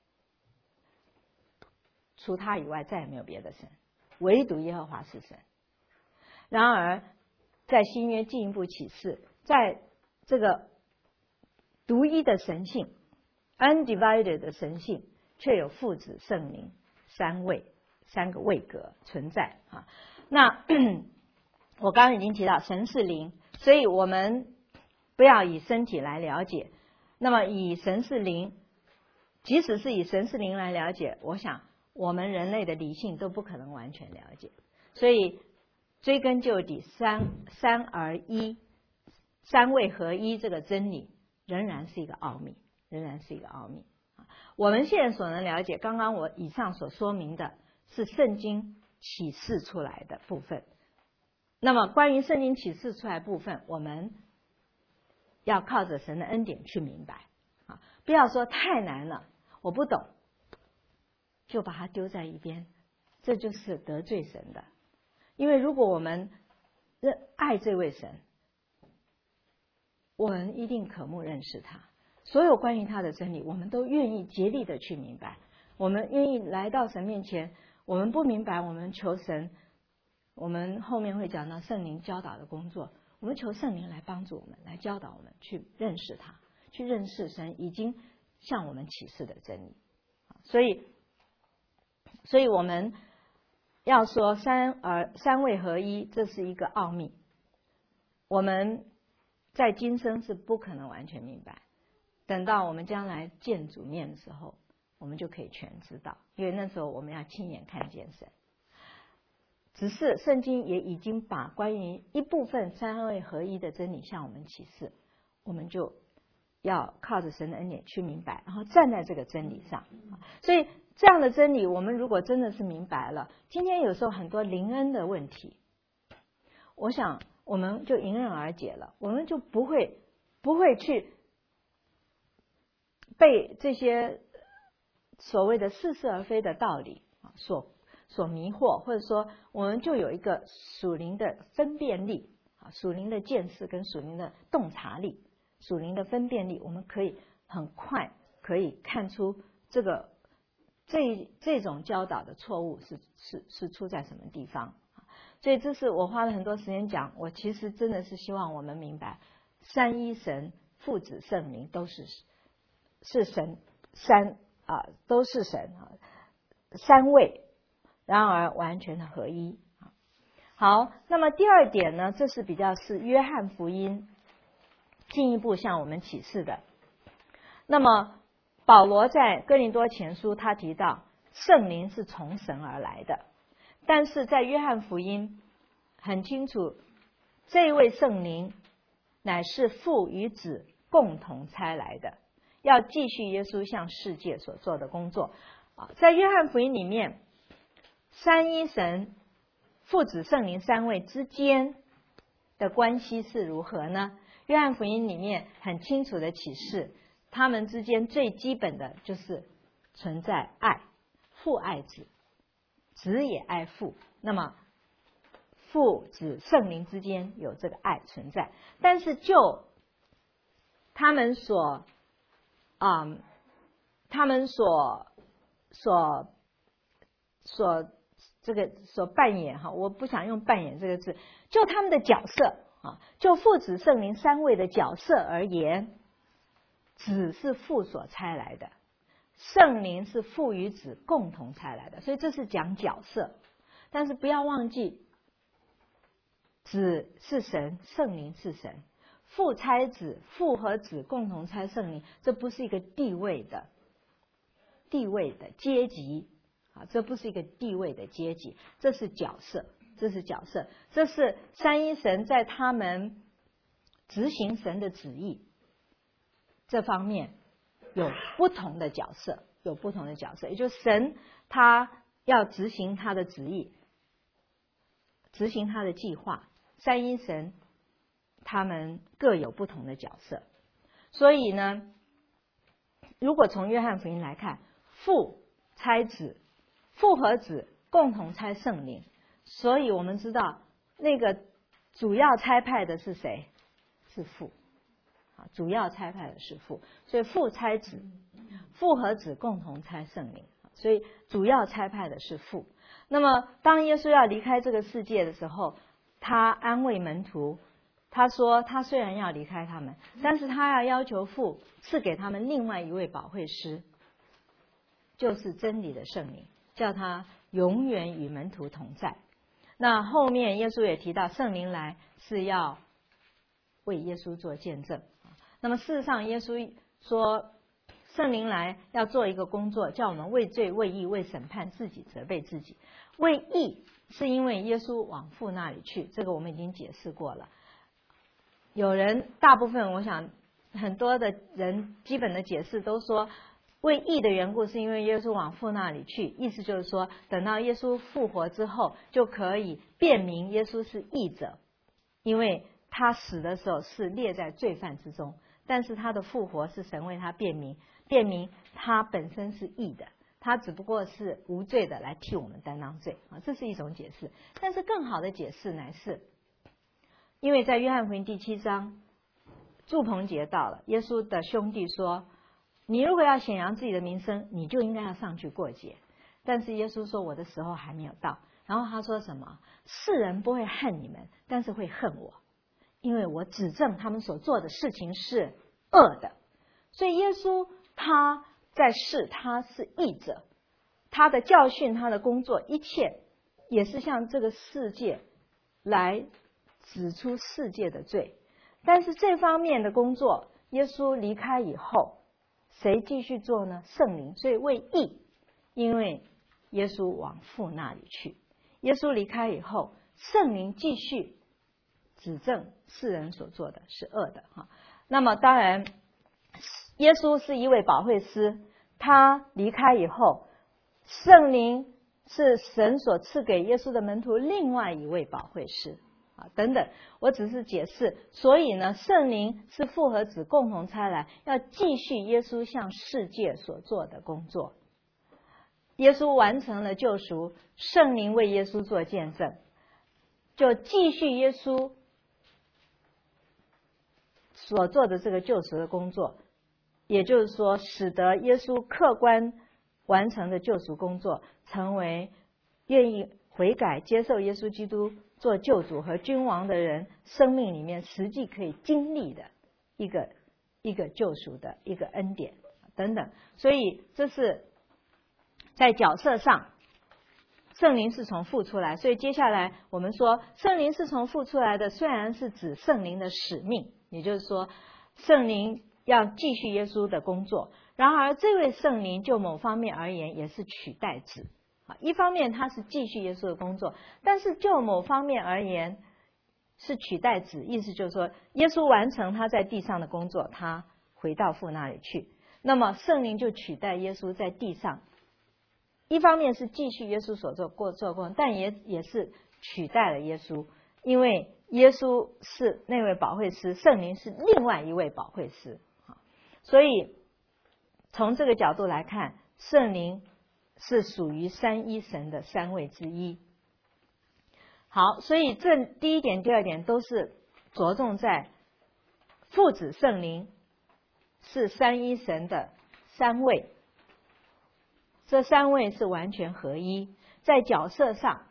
除他以外再也没有别的神，唯独耶和华是神。然而在新约进一步启示，在这个独一的神性 undivided 的神性，却有父子圣灵三位，三个位格存在啊。那我刚刚已经提到神是灵，所以我们不要以身体来了解，那么以神是灵，即使是以神是灵来了解，我想我们人类的理性都不可能完全了解。所以追根究底，三而一，三位合一这个真理仍然是一个奥秘，仍然是一个奥秘。我们现在所能了解，刚刚我以上所说明的是圣经启示出来的部分。那么关于圣经启示出来部分，我们要靠着神的恩典去明白啊！不要说太难了，我不懂，就把它丢在一边，这就是得罪神的。因为如果我们爱这位神，我们一定渴慕认识他，所有关于他的真理，我们都愿意竭力的去明白。我们愿意来到神面前，我们不明白，我们求神。我们后面会讲到圣灵教导的工作，我们求圣灵来帮助我们，来教导我们去认识他，去认识神已经向我们启示的真理。所以我们要说三位合一，这是一个奥秘，我们在今生是不可能完全明白，等到我们将来见主面的时候，我们就可以全知道，因为那时候我们要亲眼看见神。只是圣经也已经把关于一部分三位合一的真理向我们启示，我们就要靠着神的恩典去明白，然后站在这个真理上。所以这样的真理，我们如果真的是明白了，今天有时候很多灵恩的问题，我想我们就迎刃而解了，我们就不会去被这些所谓的似是而非的道理所迷惑，或者说我们就有一个属灵的分辨力属灵的见识跟属灵的洞察力，属灵的分辨力，我们可以很快可以看出这种教导的错误是出在什么地方。所以这是我花了很多时间讲，我其实真的是希望我们明白，三一神父子圣灵都是神，都是神三位，然而完全的合一。好，那么第二点呢，这是比较是约翰福音进一步向我们启示的。那么保罗在哥林多前书他提到， 圣灵是从神而来的。但是在约翰福音很清楚，这位圣灵乃是父与子共同差来的，要继续耶稣向世界所做的工作。在约翰福音里面，三一神父子圣灵三位之间的关系是如何呢？约翰福音里面很清楚的启示，他们之间最基本的就是存在爱，父爱子，子也爱父。那么父子圣灵之间有这个爱存在，但是就他们所扮演我不想用扮演这个字，就他们的角色就父子圣灵三位的角色而言，子是父所差来的，圣灵是父与子共同差来的，所以这是讲角色。但是不要忘记，子是神，圣灵是神，父差子，父和子共同差圣灵，这不是一个地位的阶级这不是一个地位的阶级，这是角色，这是三一神在他们执行神的旨意这方面有不同的角色，也就是神他要执行他的旨意，执行他的计划，三一神他们各有不同的角色。所以呢，如果从约翰福音来看，父差子，父和子共同差圣灵，所以我们知道那个主要差派的是谁？是父，主要差派的是父，所以父差子，父和子共同差圣灵，所以主要差派的是父。那么当耶稣要离开这个世界的时候，他安慰门徒，他说他虽然要离开他们，但是他要求父赐给他们另外一位保惠师，就是真理的圣灵，叫他永远与门徒同在。那后面耶稣也提到，圣灵来是要为耶稣做见证。那么事实上耶稣说圣灵来要做一个工作，叫我们为罪为义为审判自己责备自己。为义是因为耶稣往父那里去，这个我们已经解释过了。有人大部分我想很多的人基本的解释都说，为义的缘故是因为耶稣往父那里去，意思就是说等到耶稣复活之后，就可以辨明耶稣是义者，因为他死的时候是列在罪犯之中，但是他的复活是神为他辨明他本身是义的，他只不过是无罪的来替我们担当罪这是一种解释。但是更好的解释乃是，因为在约翰福音第7章，祝棚节到了，耶稣的兄弟说，你如果要显扬自己的名声，你就应该要上去过节。但是耶稣说，我的时候还没有到。然后他说什么？世人不会恨你们，但是会恨我，因为我指证他们所做的事情是恶的。所以耶稣他在世，他是义者，他的教训，他的工作，一切也是向这个世界来指出世界的罪。但是这方面的工作，耶稣离开以后，谁继续做呢？圣灵。所以为义，因为耶稣往父那里去，耶稣离开以后，圣灵继续指证世人所做的是恶的那么当然耶稣是一位保惠师，他离开以后，圣灵是神所赐给耶稣的门徒另外一位保惠师等等，我只是解释。所以呢，圣灵是父和子共同差来，要继续耶稣向世界所做的工作。耶稣完成了救赎，圣灵为耶稣做见证，就继续耶稣所做的这个救赎的工作，也就是说使得耶稣客观完成的救赎工作成为愿意悔改接受耶稣基督做救主和君王的人生命里面实际可以经历的一个救赎的一个恩典等等。所以这是在角色上圣灵是从父出来，所以接下来我们说圣灵是从父出来的，虽然是指圣灵的使命，也就是说圣灵要继续耶稣的工作。然而这位圣灵就某方面而言也是取代子，一方面他是继续耶稣的工作，但是就某方面而言是取代子，意思就是说耶稣完成他在地上的工作，他回到父那里去，那么圣灵就取代耶稣在地上，一方面是继续耶稣所做工，但也是取代了耶稣，因为耶稣是那位保惠师，圣灵是另外一位保惠师。所以从这个角度来看，圣灵是属于三一神的三位之一。好，所以这第一点第二点都是着重在父子圣灵是三一神的三位，这三位是完全合一，在角色上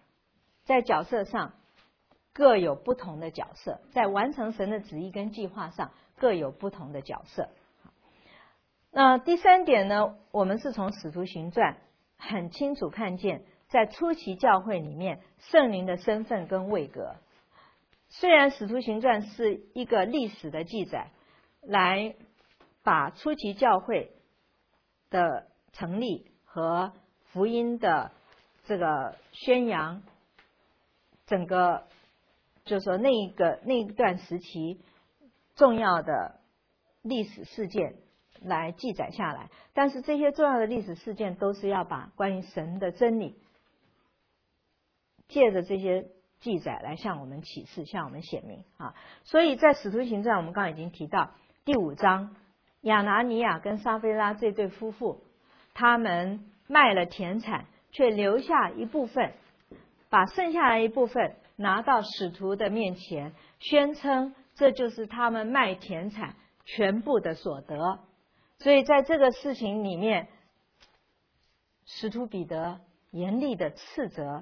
各有不同的角色，在完成神的旨意跟计划上各有不同的角色。那第三点呢，我们是从使徒行传很清楚看见在初期教会里面圣灵的身份跟位格。虽然使徒行传是一个历史的记载，来把初期教会的成立和福音的这个宣扬，整个就是说那一段时期重要的历史事件来记载下来，但是这些重要的历史事件都是要把关于神的真理借着这些记载来向我们启示，向我们显明啊。所以在使徒行传我们刚刚已经提到第5章，亚拿尼亚跟撒非拉这对夫妇，他们卖了田产，却留下一部分，把剩下来一部分拿到使徒的面前，宣称这就是他们卖田产全部的所得。所以在这个事情里面，使徒彼得严厉的斥责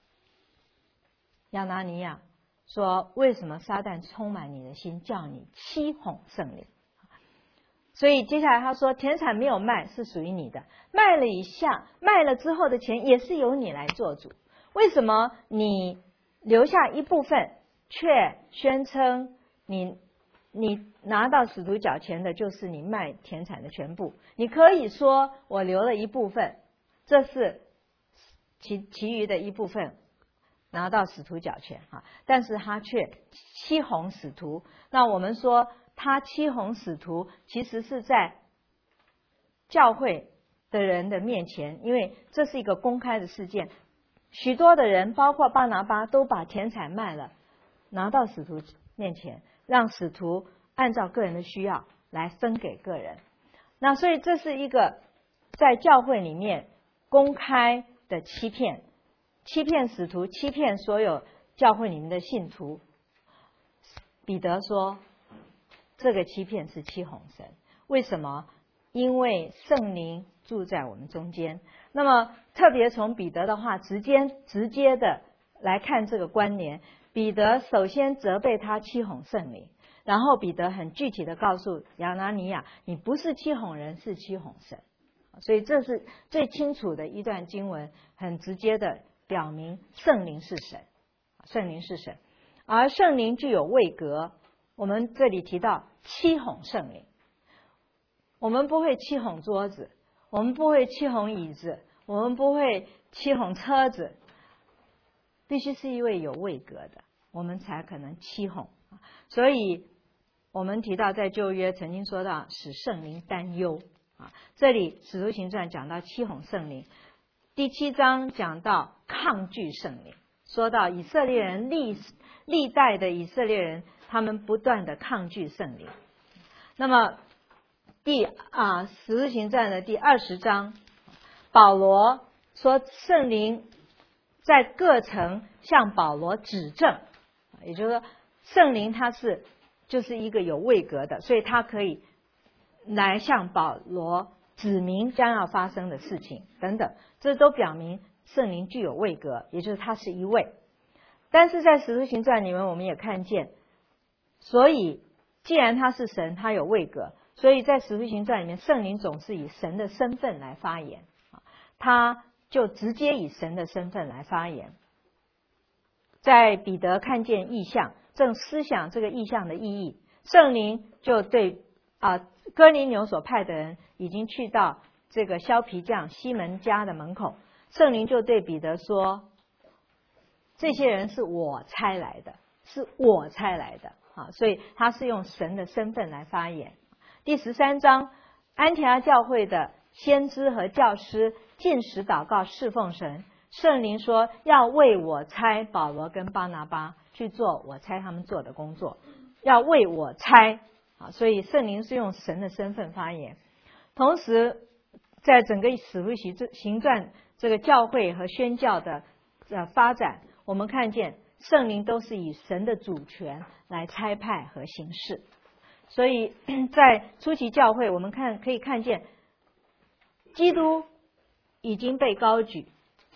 亚拿尼亚，说为什么撒旦充满你的心，叫你欺哄圣灵。所以接下来他说，田产没有卖是属于你的，卖了之后的钱也是由你来做主，为什么你留下一部分，却宣称你拿到使徒脚前的就是你卖田产的全部？你可以说我留了一部分，这是其余的一部分拿到使徒脚前啊，但是他却欺哄使徒。那我们说他欺哄使徒，其实是在教会的人的面前，因为这是一个公开的事件，许多的人包括巴拿巴都把田产卖了，拿到使徒面前，让使徒按照个人的需要来分给个人。那所以这是一个在教会里面公开的欺骗使徒，欺骗所有教会里面的信徒。彼得说这个欺骗是欺哄神，为什么？因为圣灵住在我们中间。那么特别从彼得的话直接的来看这个关联，彼得首先责备他欺哄圣灵，然后彼得很具体的告诉亚拿尼亚，你不是欺哄人，是欺哄神。所以这是最清楚的一段经文，很直接的表明圣灵是神，圣灵是神，而圣灵具有位格。我们这里提到欺哄圣灵，我们不会欺哄桌子，我们不会欺哄椅子，我们不会欺哄车子，必须是一位有位格的，我们才可能欺哄。所以我们提到在旧约曾经说到使圣灵担忧，这里使徒行传讲到欺哄圣灵，第7章讲到抗拒圣灵，说到以色列人历代的以色列人，他们不断的抗拒圣灵。那么使徒行传的第20章，保罗说圣灵在各城向保罗指证，也就是说圣灵他就是一个有位格的，所以他可以来向保罗指明将要发生的事情等等，这都表明圣灵具有位格，也就是他是一位。但是在使徒行传里面我们也看见，所以既然他是神，他有位格，所以在使徒行传里面圣灵总是以神的身份来发言，他就直接以神的身份来发言。在彼得看见异象，正思想这个异象的意义，圣灵就对哥尼流所派的人已经去到这个削皮匠西门家的门口，圣灵就对彼得说：“这些人是我差来的，是我差来的。”所以他是用神的身份来发言。第13章，安提阿教会的先知和教师禁食祷告侍奉神，圣灵说要为我差保罗跟巴拿巴去做我差他们做的工作，要为我差。所以圣灵是用神的身份发言。同时在整个使徒行传这个教会和宣教的发展，我们看见圣灵都是以神的主权来差派和行事。所以在初期教会，我们可以看见基督已经被高举，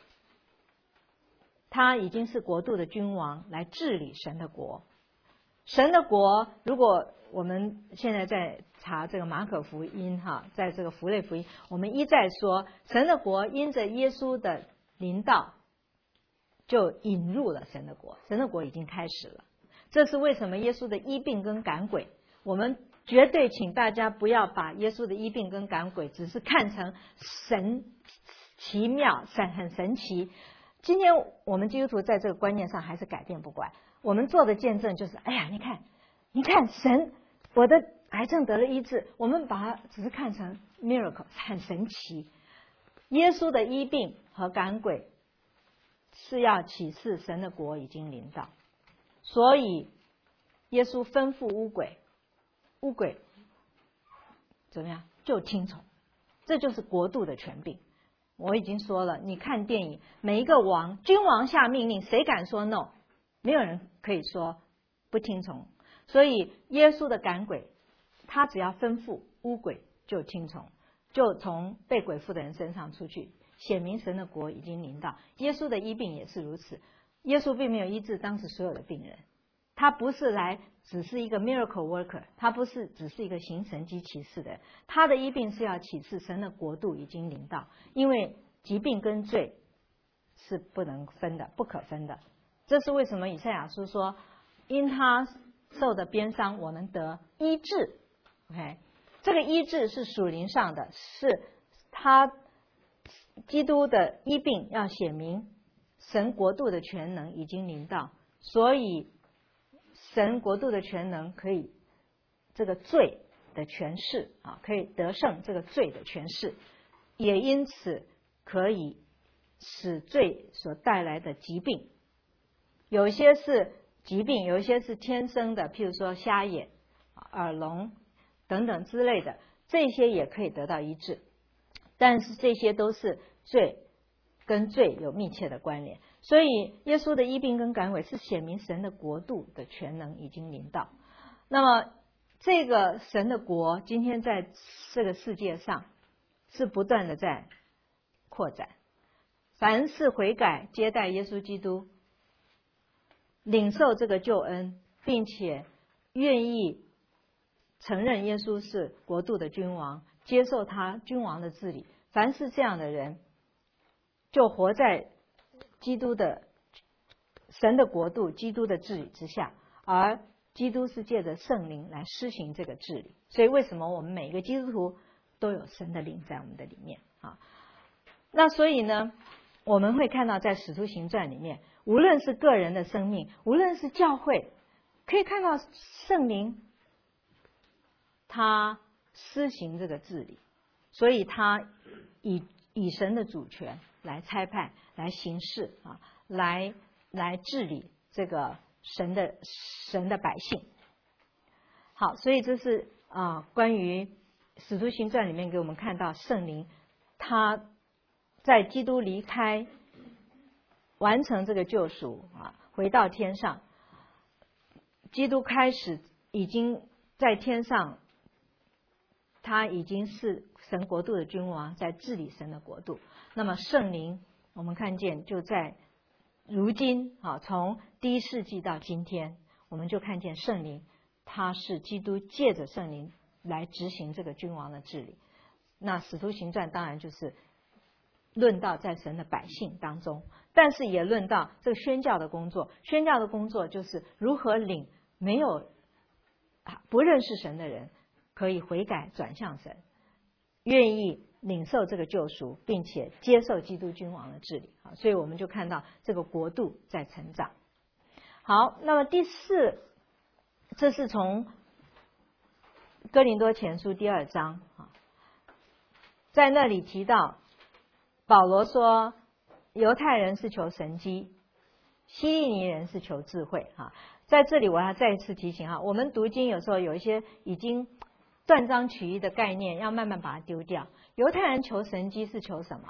他已经是国度的君王，来治理神的国。神的国，如果我们现在在查这个马可福音在这个符类福音，我们一再说神的国因着耶稣的临到就引入了神的国，神的国已经开始了。这是为什么耶稣的医病跟赶鬼，我们绝对请大家不要把耶稣的医病跟赶鬼只是看成神奇妙很神奇。今天我们基督徒在这个观念上还是改变不过来，我们做的见证就是哎呀，你看神，我的癌症得了医治，我们把它只是看成 miracle 很神奇。耶稣的医病和赶鬼是要启示神的国已经临到，所以耶稣吩咐污鬼怎么样就听从，这就是国度的权柄。我已经说了，你看电影，每一个君王下命令，谁敢说 no？ 没有人可以说不听从。所以耶稣的赶鬼，他只要吩咐，污鬼就听从，就从被鬼附的人身上出去，显明神的国已经临到。耶稣的医病也是如此，耶稣并没有医治当时所有的病人，他不是来只是一个 miracle worker， 他不是只是一个行神迹奇事的人，他的医病是要启示神的国度已经临到。因为疾病跟罪是不能分的，不可分的。这是为什么以赛亚书说因他受的鞭伤我们得医治。 OK， 这个医治是属灵上的，是他基督的医病要显明神国度的全能已经临到，所以神国度的全能可以这个罪的权势可以得胜这个罪的权势，也因此可以使罪所带来的疾病，有一些是疾病，有一些是天生的，譬如说瞎眼、耳聋等等之类的，这些也可以得到医治。但是这些都是跟罪有密切的关联，所以耶稣的医病跟赶鬼是显明神的国度的全能已经临到。那么这个神的国今天在这个世界上是不断的在扩展，凡是悔改接待耶稣基督，领受这个救恩，并且愿意承认耶稣是国度的君王，接受他君王的治理，凡是这样的人就活在基督的神的国度基督的治理之下，而基督是借着圣灵来施行这个治理。所以为什么我们每一个基督徒都有神的灵在我们的里面那所以呢，我们会看到在使徒行传里面，无论是个人的生命，无论是教会，可以看到圣灵他施行这个治理，所以他以神的主权来差派，来行事来治理这个神的百姓。好，所以这是关于使徒行传里面给我们看到圣灵他在基督离开完成这个救赎回到天上，基督开始已经在天上，他已经是神国度的君王，在治理神的国度。那么圣灵我们看见就在如今从第一世纪到今天，我们就看见圣灵他是基督借着圣灵来执行这个君王的治理。那使徒行传当然就是论到在神的百姓当中，但是也论到这个宣教的工作。宣教的工作就是如何领不认识神的人可以悔改转向神，愿意领受这个救赎，并且接受基督君王的治理。所以我们就看到这个国度在成长。好，那么第四，这是从哥林多前书第2章，在那里提到保罗说犹太人是求神机，希利尼人是求智慧。在这里我要再一次提醒，我们读经有时候有一些已经断章取义的概念，要慢慢把它丢掉。犹太人求神机是求什么？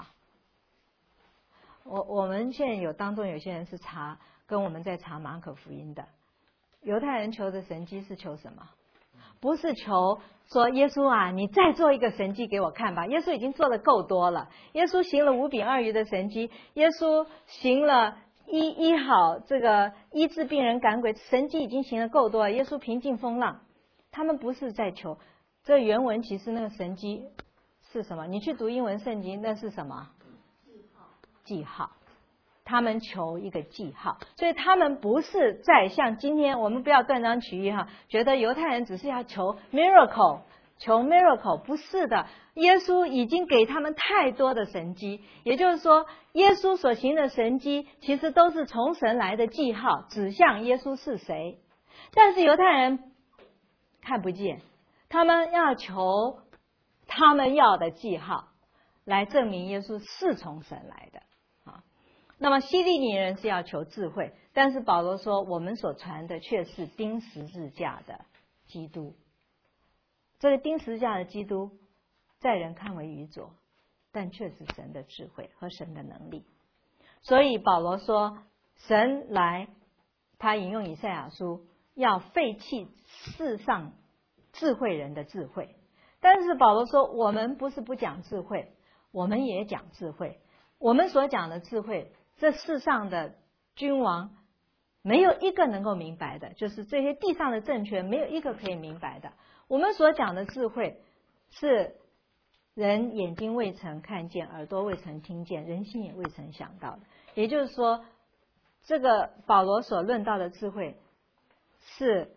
我们现在有当中有些人是跟我们在查马可福音的，犹太人求的神机是求什么？不是求说耶稣啊，你再做一个神迹给我看吧，耶稣已经做的够多了。耶稣行了5饼2鱼的神迹，耶稣行了医好这个医治病人赶鬼，神迹已经行的够多了。耶稣平静风浪，他们不是在求。这原文其实那个神迹是什么？你去读英文圣经，那是什么？记号。他们求一个记号，所以他们不是在像今天我们不要断章取义觉得犹太人只是要求 miracle， 不是的。耶稣已经给他们太多的神迹，也就是说耶稣所行的神迹其实都是从神来的记号，指向耶稣是谁。但是犹太人看不见，他们要求他们要的记号来证明耶稣是从神来的。那么希利尼人是要求智慧，但是保罗说我们所传的却是钉十字架的基督。这个钉十字架的基督在人看为愚拙，但却是神的智慧和神的能力。所以保罗说神来，他引用以赛亚书，要废弃世上智慧人的智慧。但是保罗说我们不是不讲智慧，我们也讲智慧。我们所讲的智慧，这世上的君王没有一个能够明白的，就是这些地上的政权没有一个可以明白的。我们所讲的智慧是人眼睛未曾看见，耳朵未曾听见，人心也未曾想到的。也就是说，这个保罗所论到的智慧是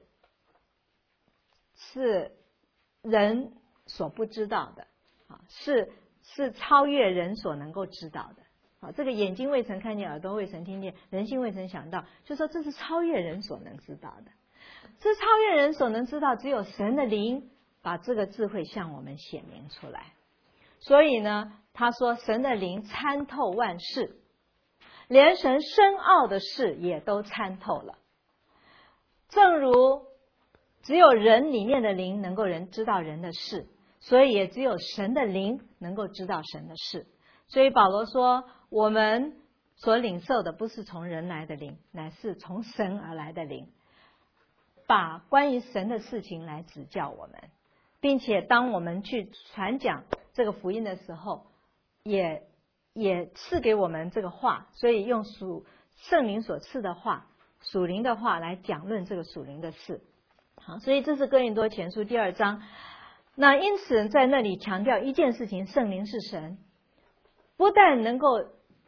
人所不知道的，是超越人所能够知道的。这个眼睛未曾看见，耳朵未曾听见，人心未曾想到，就说这是超越人所能知道的。这超越人所能知道，只有神的灵把这个智慧向我们显明出来。所以呢，他说神的灵参透万事，连神深奥的事也都参透了。正如只有人里面的灵能够知道人的事，所以也只有神的灵能够知道神的事。所以保罗说我们所领受的不是从人来的灵，乃是从神而来的灵，把关于神的事情来指教我们，并且当我们去传讲这个福音的时候，也赐给我们这个话，所以用圣灵所赐的话，属灵的话来讲论这个属灵的事。好，所以这是哥林多前书第2章。那因此在那里强调一件事情，圣灵是神，不但能够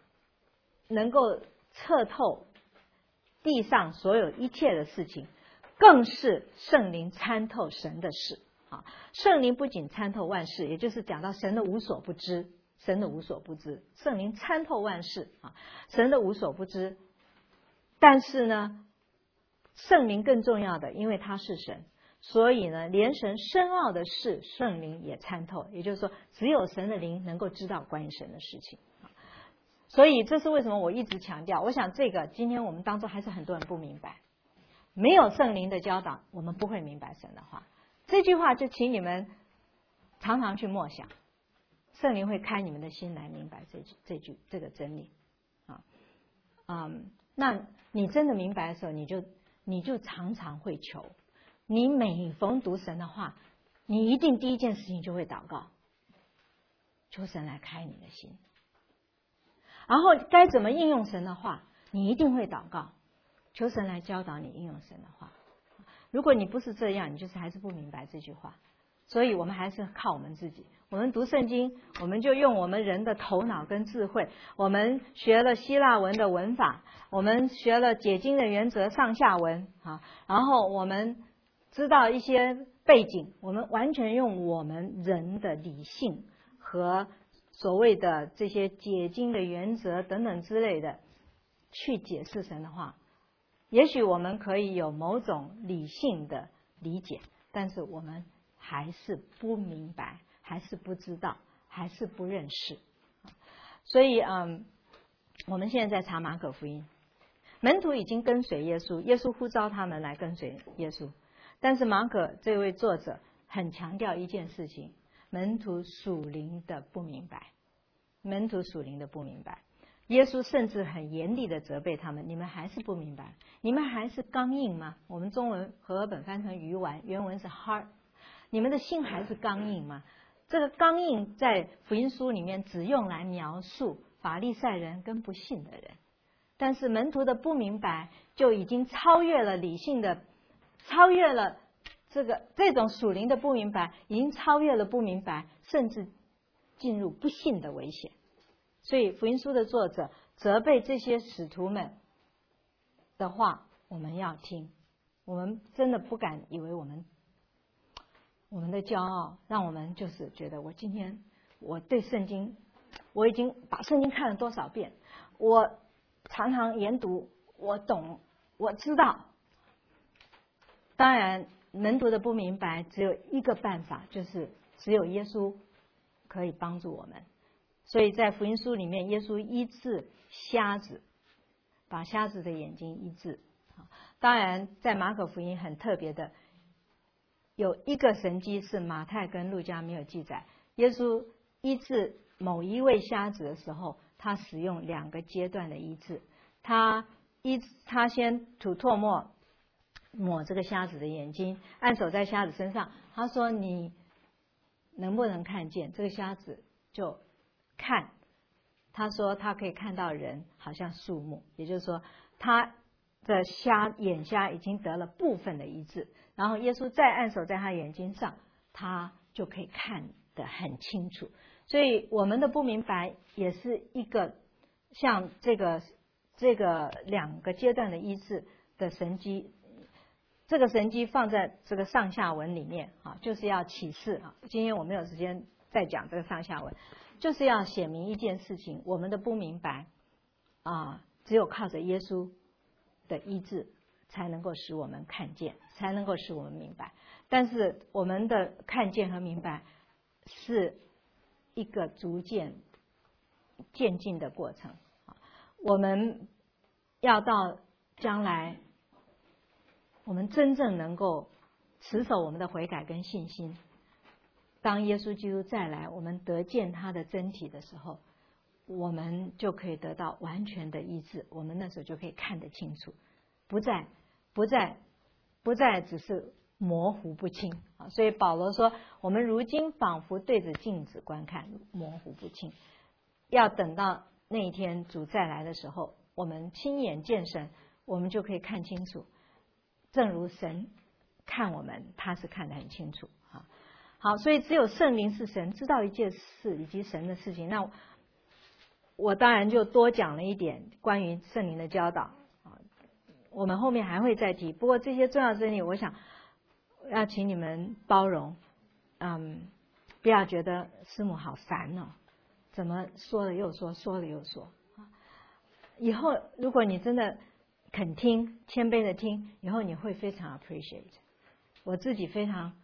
测透地上所有一切的事情，更是圣灵参透神的事。圣灵不仅参透万事，也就是讲到神的无所不知，神的无所不知，圣灵参透万事，神的无所不知。但是呢，圣灵更重要的，因为他是神，所以呢，连神深奥的事，圣灵也参透。也就是说，只有神的灵能够知道关于神的事情。所以这是为什么我一直强调，我想这个今天我们当中还是很多人不明白，没有圣灵的教导，我们不会明白神的话。这句话就请你们常常去默想，圣灵会开你们的心来明白这个真理。那你真的明白的时候，你就常常会求。你每逢读神的话，你一定第一件事情就会祷告，求神来开你的心。然后该怎么应用神的话，你一定会祷告，求神来教导你应用神的话。如果你不是这样，你就是还是不明白这句话。所以我们还是靠我们自己。我们读圣经，我们就用我们人的头脑跟智慧。我们学了希腊文的文法，我们学了解经的原则上下文，然后我们知道一些背景，我们完全用我们人的理性和所谓的这些解经的原则等等之类的去解释神的话，也许我们可以有某种理性的理解，但是我们还是不明白，还是不知道，还是不认识。所以我们现在在查马可福音，门徒已经跟随耶稣，耶稣呼召他们来跟随耶稣，但是马可这位作者很强调一件事情，门徒属灵的不明白，门徒属灵的不明白。耶稣甚至很严厉的责备他们，你们还是不明白，你们还是刚硬吗？我们中文和合本翻成鱼丸，原文是 hard， 你们的心还是刚硬吗？这个刚硬在福音书里面只用来描述法利赛人跟不信的人，但是门徒的不明白就已经超越了理性的，超越了这种属灵的不明白，已经超越了不明白，甚至进入不信的危险。所以福音书的作者责备这些使徒们的话，我们要听。我们真的不敢以为我们的骄傲让我们就是觉得我今天我对圣经，我已经把圣经看了多少遍，我常常研读，我懂，我知道。当然门徒的不明白只有一个办法，就是只有耶稣可以帮助我们。所以在福音书里面，耶稣医治瞎子，把瞎子的眼睛医治。当然在马可福音很特别的有一个神迹是马太跟路加没有记载，耶稣医治某一位瞎子的时候，他使用2个阶段的医治。他先吐唾沫抹这个瞎子的眼睛，按手在瞎子身上，他说你能不能看见？这个瞎子就看，他说他可以看到人好像树木，也就是说他的眼瞎已经得了部分的医治，然后耶稣再按手在他眼睛上，他就可以看得很清楚。所以我们的不明白也是一个像这个2个阶段的医治的神迹。这个神迹放在这个上下文里面就是要启示今天我没有时间再讲这个上下文，就是要写明一件事情，我们的不明白只有靠着耶稣的医治才能够使我们看见，才能够使我们明白。但是我们的看见和明白是一个逐渐渐进的过程。我们要到将来我们真正能够持守我们的悔改跟信心，当耶稣基督再来，我们得见他的真体的时候，我们就可以得到完全的医治，我们那时候就可以看得清楚，不再只是模糊不清。所以保罗说，我们如今仿佛对着镜子观看，模糊不清。要等到那一天主再来的时候，我们亲眼见神，我们就可以看清楚，正如神看我们，他是看得很清楚。好，所以只有圣灵是神知道一件事以及神的事情。那我当然就多讲了一点关于圣灵的教导，我们后面还会再提。不过这些重要真理，我想要请你们包容，不要觉得师母好烦哦，怎么说了又说，说了又说。以后如果你真的肯听，谦卑的听，以后你会非常 appreciate。我自己非常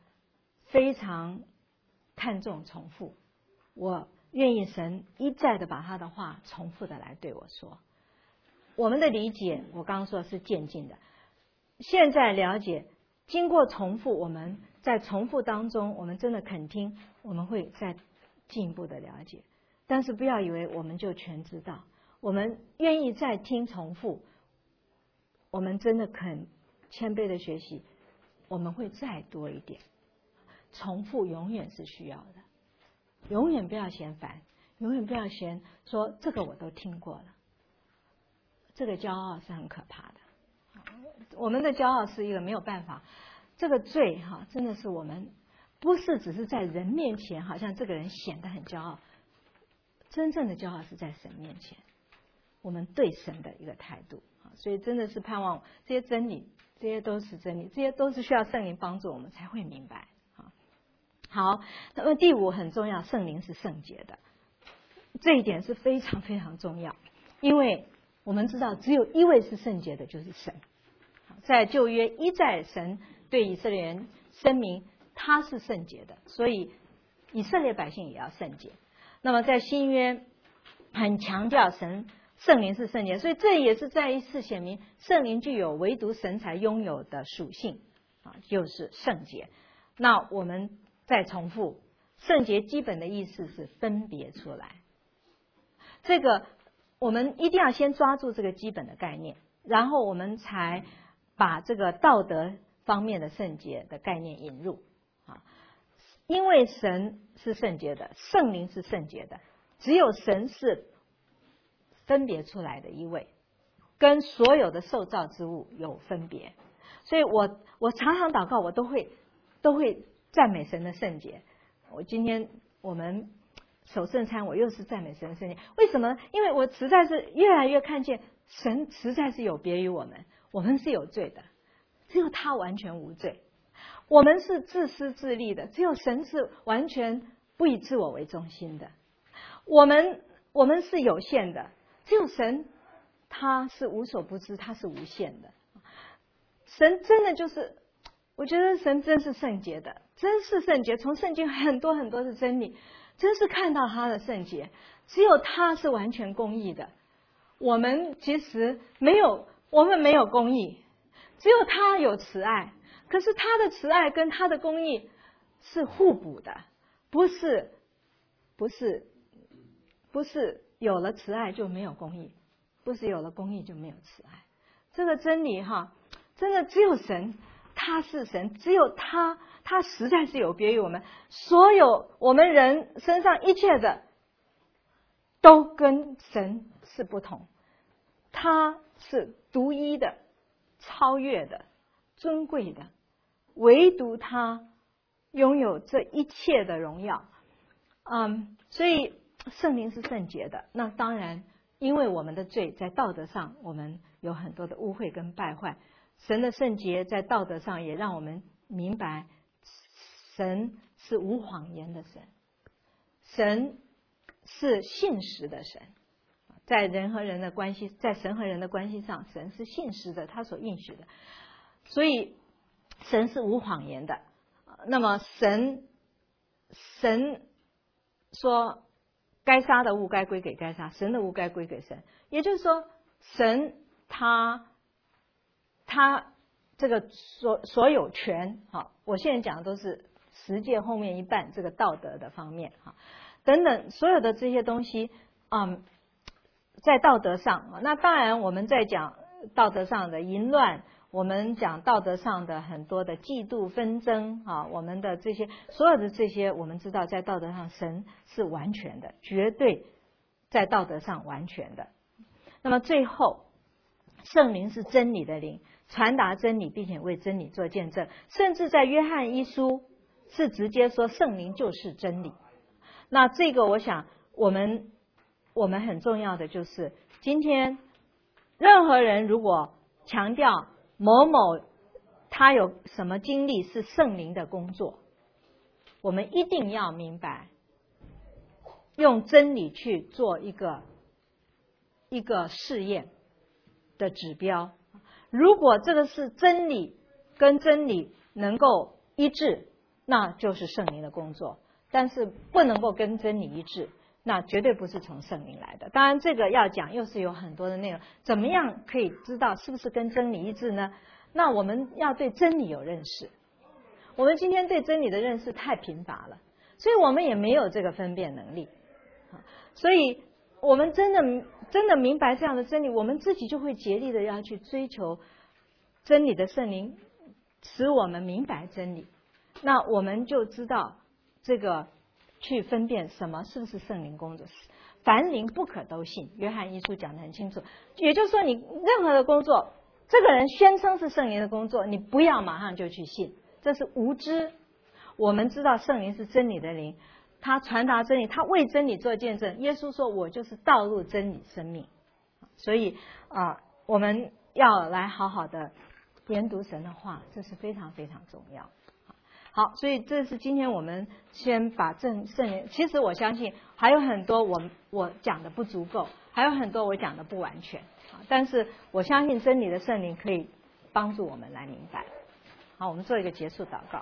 看重重复，我愿意神一再的把他的话重复的来对我说。我们的理解我刚刚说是渐进的，现在了解经过重复，我们在重复当中我们真的肯听，我们会再进一步的了解。但是不要以为我们就全知道，我们愿意再听重复，我们真的肯谦卑的学习，我们会再多一点。重复永远是需要的，永远不要嫌烦，永远不要嫌说这个我都听过了。这个骄傲是很可怕的，我们的骄傲是一个没有办法，这个罪真的是我们不是只是在人面前好像这个人显得很骄傲，真正的骄傲是在神面前，我们对神的一个态度。 所以真的是盼望这些真理，这些都是真理，这些都是需要圣灵帮助我们才会明白。好，那么第五很重要，圣灵是圣洁的，这一点是非常非常重要，因为我们知道只有一位是圣洁的，就是神。在旧约一再神对以色列人声明他是圣洁的，所以以色列百姓也要圣洁。那么在新约很强调圣灵是圣洁，所以这也是再一次显明圣灵具有唯独神才拥有的属性就是圣洁。那我们再重复，圣洁基本的意思是分别出来，这个我们一定要先抓住这个基本的概念，然后我们才把这个道德方面的圣洁的概念引入因为神是圣洁的，圣灵是圣洁的，只有神是分别出来的一位，跟所有的受造之物有分别。所以我常常祷告，我都会赞美神的圣洁。我们守圣餐，我又是赞美神的圣洁。为什么？因为我实在是越来越看见神实在是有别于我们是有罪的，只有他完全无罪。我们是自私自利的，只有神是完全不以自我为中心的。我们是有限的，只有神他是无所不知，他是无限的。神真的就是，我觉得神真是圣洁的，真是圣洁。从圣经很多很多的真理，真是看到他的圣洁。只有他是完全公义的，我们其实我们没有公义，只有他有慈爱。可是他的慈爱跟他的公义是互补的，不是有了慈爱就没有公义，不是有了公义就没有慈爱。这个真理真的只有神，他是神，只有他实在是有别于我们所有我们人身上一切的都跟神是不同，他是独一的、超越的、尊贵的，唯独他拥有这一切的荣耀。所以圣灵是圣洁的。那当然因为我们的罪，在道德上我们有很多的污秽跟败坏，神的圣洁在道德上也让我们明白神是无谎言的神，神是信实的神。在人和人的关系，在神和人的关系上，神是信实的，他所应许的，所以神是无谎言的。那么神说该杀的物该归给该杀，神的物该归给神。也就是说神他这个所有权，我现在讲的都是十诫后面一半这个道德的方面等等所有的这些东西在道德上。那当然我们在讲道德上的淫乱，我们讲道德上的很多的嫉妒纷争我们的这些所有的这些，我们知道在道德上神是完全的，绝对在道德上完全的。那么最后圣灵是真理的灵，传达真理并且为真理做见证，甚至在约翰一书是直接说圣灵就是真理。那这个我想我们很重要的就是今天任何人如果强调某某他有什么经历是圣灵的工作，我们一定要明白用真理去做一个试验的指标。如果这个是真理跟真理能够一致，那就是圣灵的工作，但是不能够跟真理一致，那绝对不是从圣灵来的。当然这个要讲又是有很多的内容，怎么样可以知道是不是跟真理一致呢？那我们要对真理有认识，我们今天对真理的认识太贫乏了，所以我们也没有这个分辨能力。所以我们真的明白这样的真理，我们自己就会竭力的要去追求真理的圣灵使我们明白真理，那我们就知道这个去分辨什么是不是圣灵工作。凡灵不可都信，约翰一书讲得很清楚。也就是说你任何的工作，这个人宣称是圣灵的工作，你不要马上就去信，这是无知。我们知道圣灵是真理的灵，他传达真理，他为真理做见证。耶稣说我就是道路真理生命。所以我们要来好好的研读神的话，这是非常非常重要。好，所以这是今天我们先把圣灵。其实我相信还有很多我讲的不足够，还有很多我讲的不完全，但是我相信真理的圣灵可以帮助我们来明白。好，我们做一个结束祷告。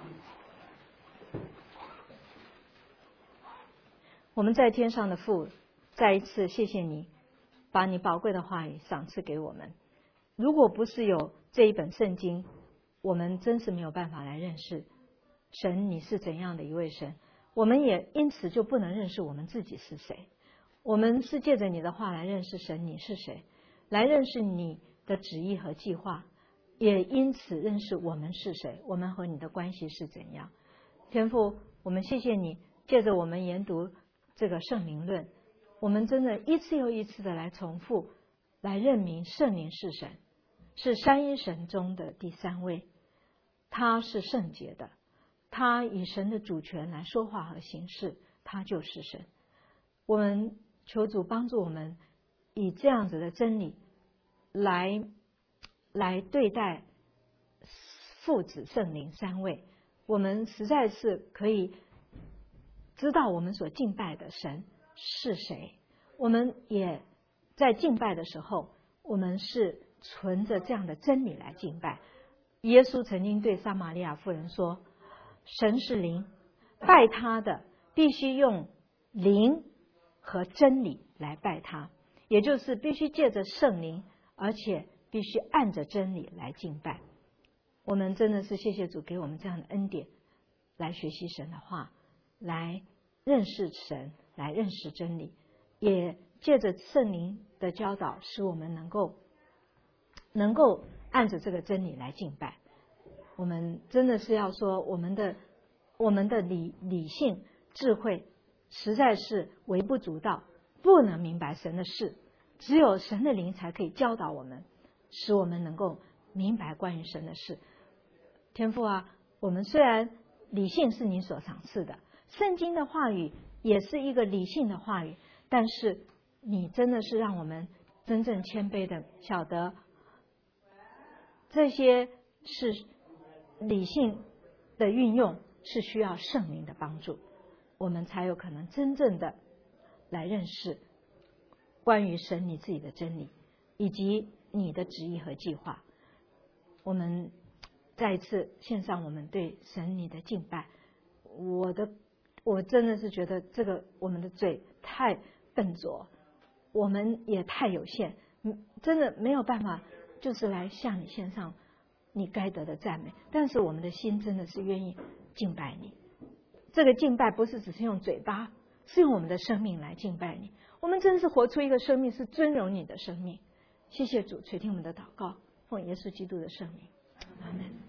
我们在天上的父，再一次谢谢你，把你宝贵的话语赏赐给我们。如果不是有这一本圣经，我们真是没有办法来认识神你是怎样的一位神，我们也因此就不能认识我们自己是谁。我们是借着你的话来认识神你是谁，来认识你的旨意和计划，也因此认识我们是谁，我们和你的关系是怎样。天父，我们谢谢你，借着我们研读这个圣灵论，我们真的一次又一次的来重复，来认明圣灵是神，是三一神中的第三位，他是圣洁的，他以神的主权来说话和行事，他就是神。我们求主帮助我们以这样子的真理来对待父子圣灵三位，我们实在是可以知道我们所敬拜的神是谁。我们也在敬拜的时候，我们是存着这样的真理来敬拜。耶稣曾经对撒玛利亚妇人说，神是灵，拜他的必须用灵和真理来拜他，也就是必须借着圣灵，而且必须按着真理来敬拜。我们真的是谢谢主给我们这样的恩典，来学习神的话，来认识神，来认识真理，也借着圣灵的教导，使我们能够按着这个真理来敬拜。我们真的是要说，我们的理性智慧实在是微不足道，不能明白神的事，只有神的灵才可以教导我们，使我们能够明白关于神的事。天父啊，我们虽然理性是你所赏赐的，圣经的话语也是一个理性的话语，但是你真的是让我们真正谦卑的晓得，这些是理性的运用，是需要圣灵的帮助，我们才有可能真正的来认识关于神你自己的真理，以及你的旨意和计划。我们再一次献上我们对神你的敬拜。我真的是觉得这个我们的罪太笨拙，我们也太有限，真的没有办法就是来向你献上你该得的赞美，但是我们的心真的是愿意敬拜你。这个敬拜不是只是用嘴巴，是用我们的生命来敬拜你。我们真是活出一个生命是尊荣你的生命。谢谢主垂听我们的祷告，奉耶稣基督的圣名，阿们。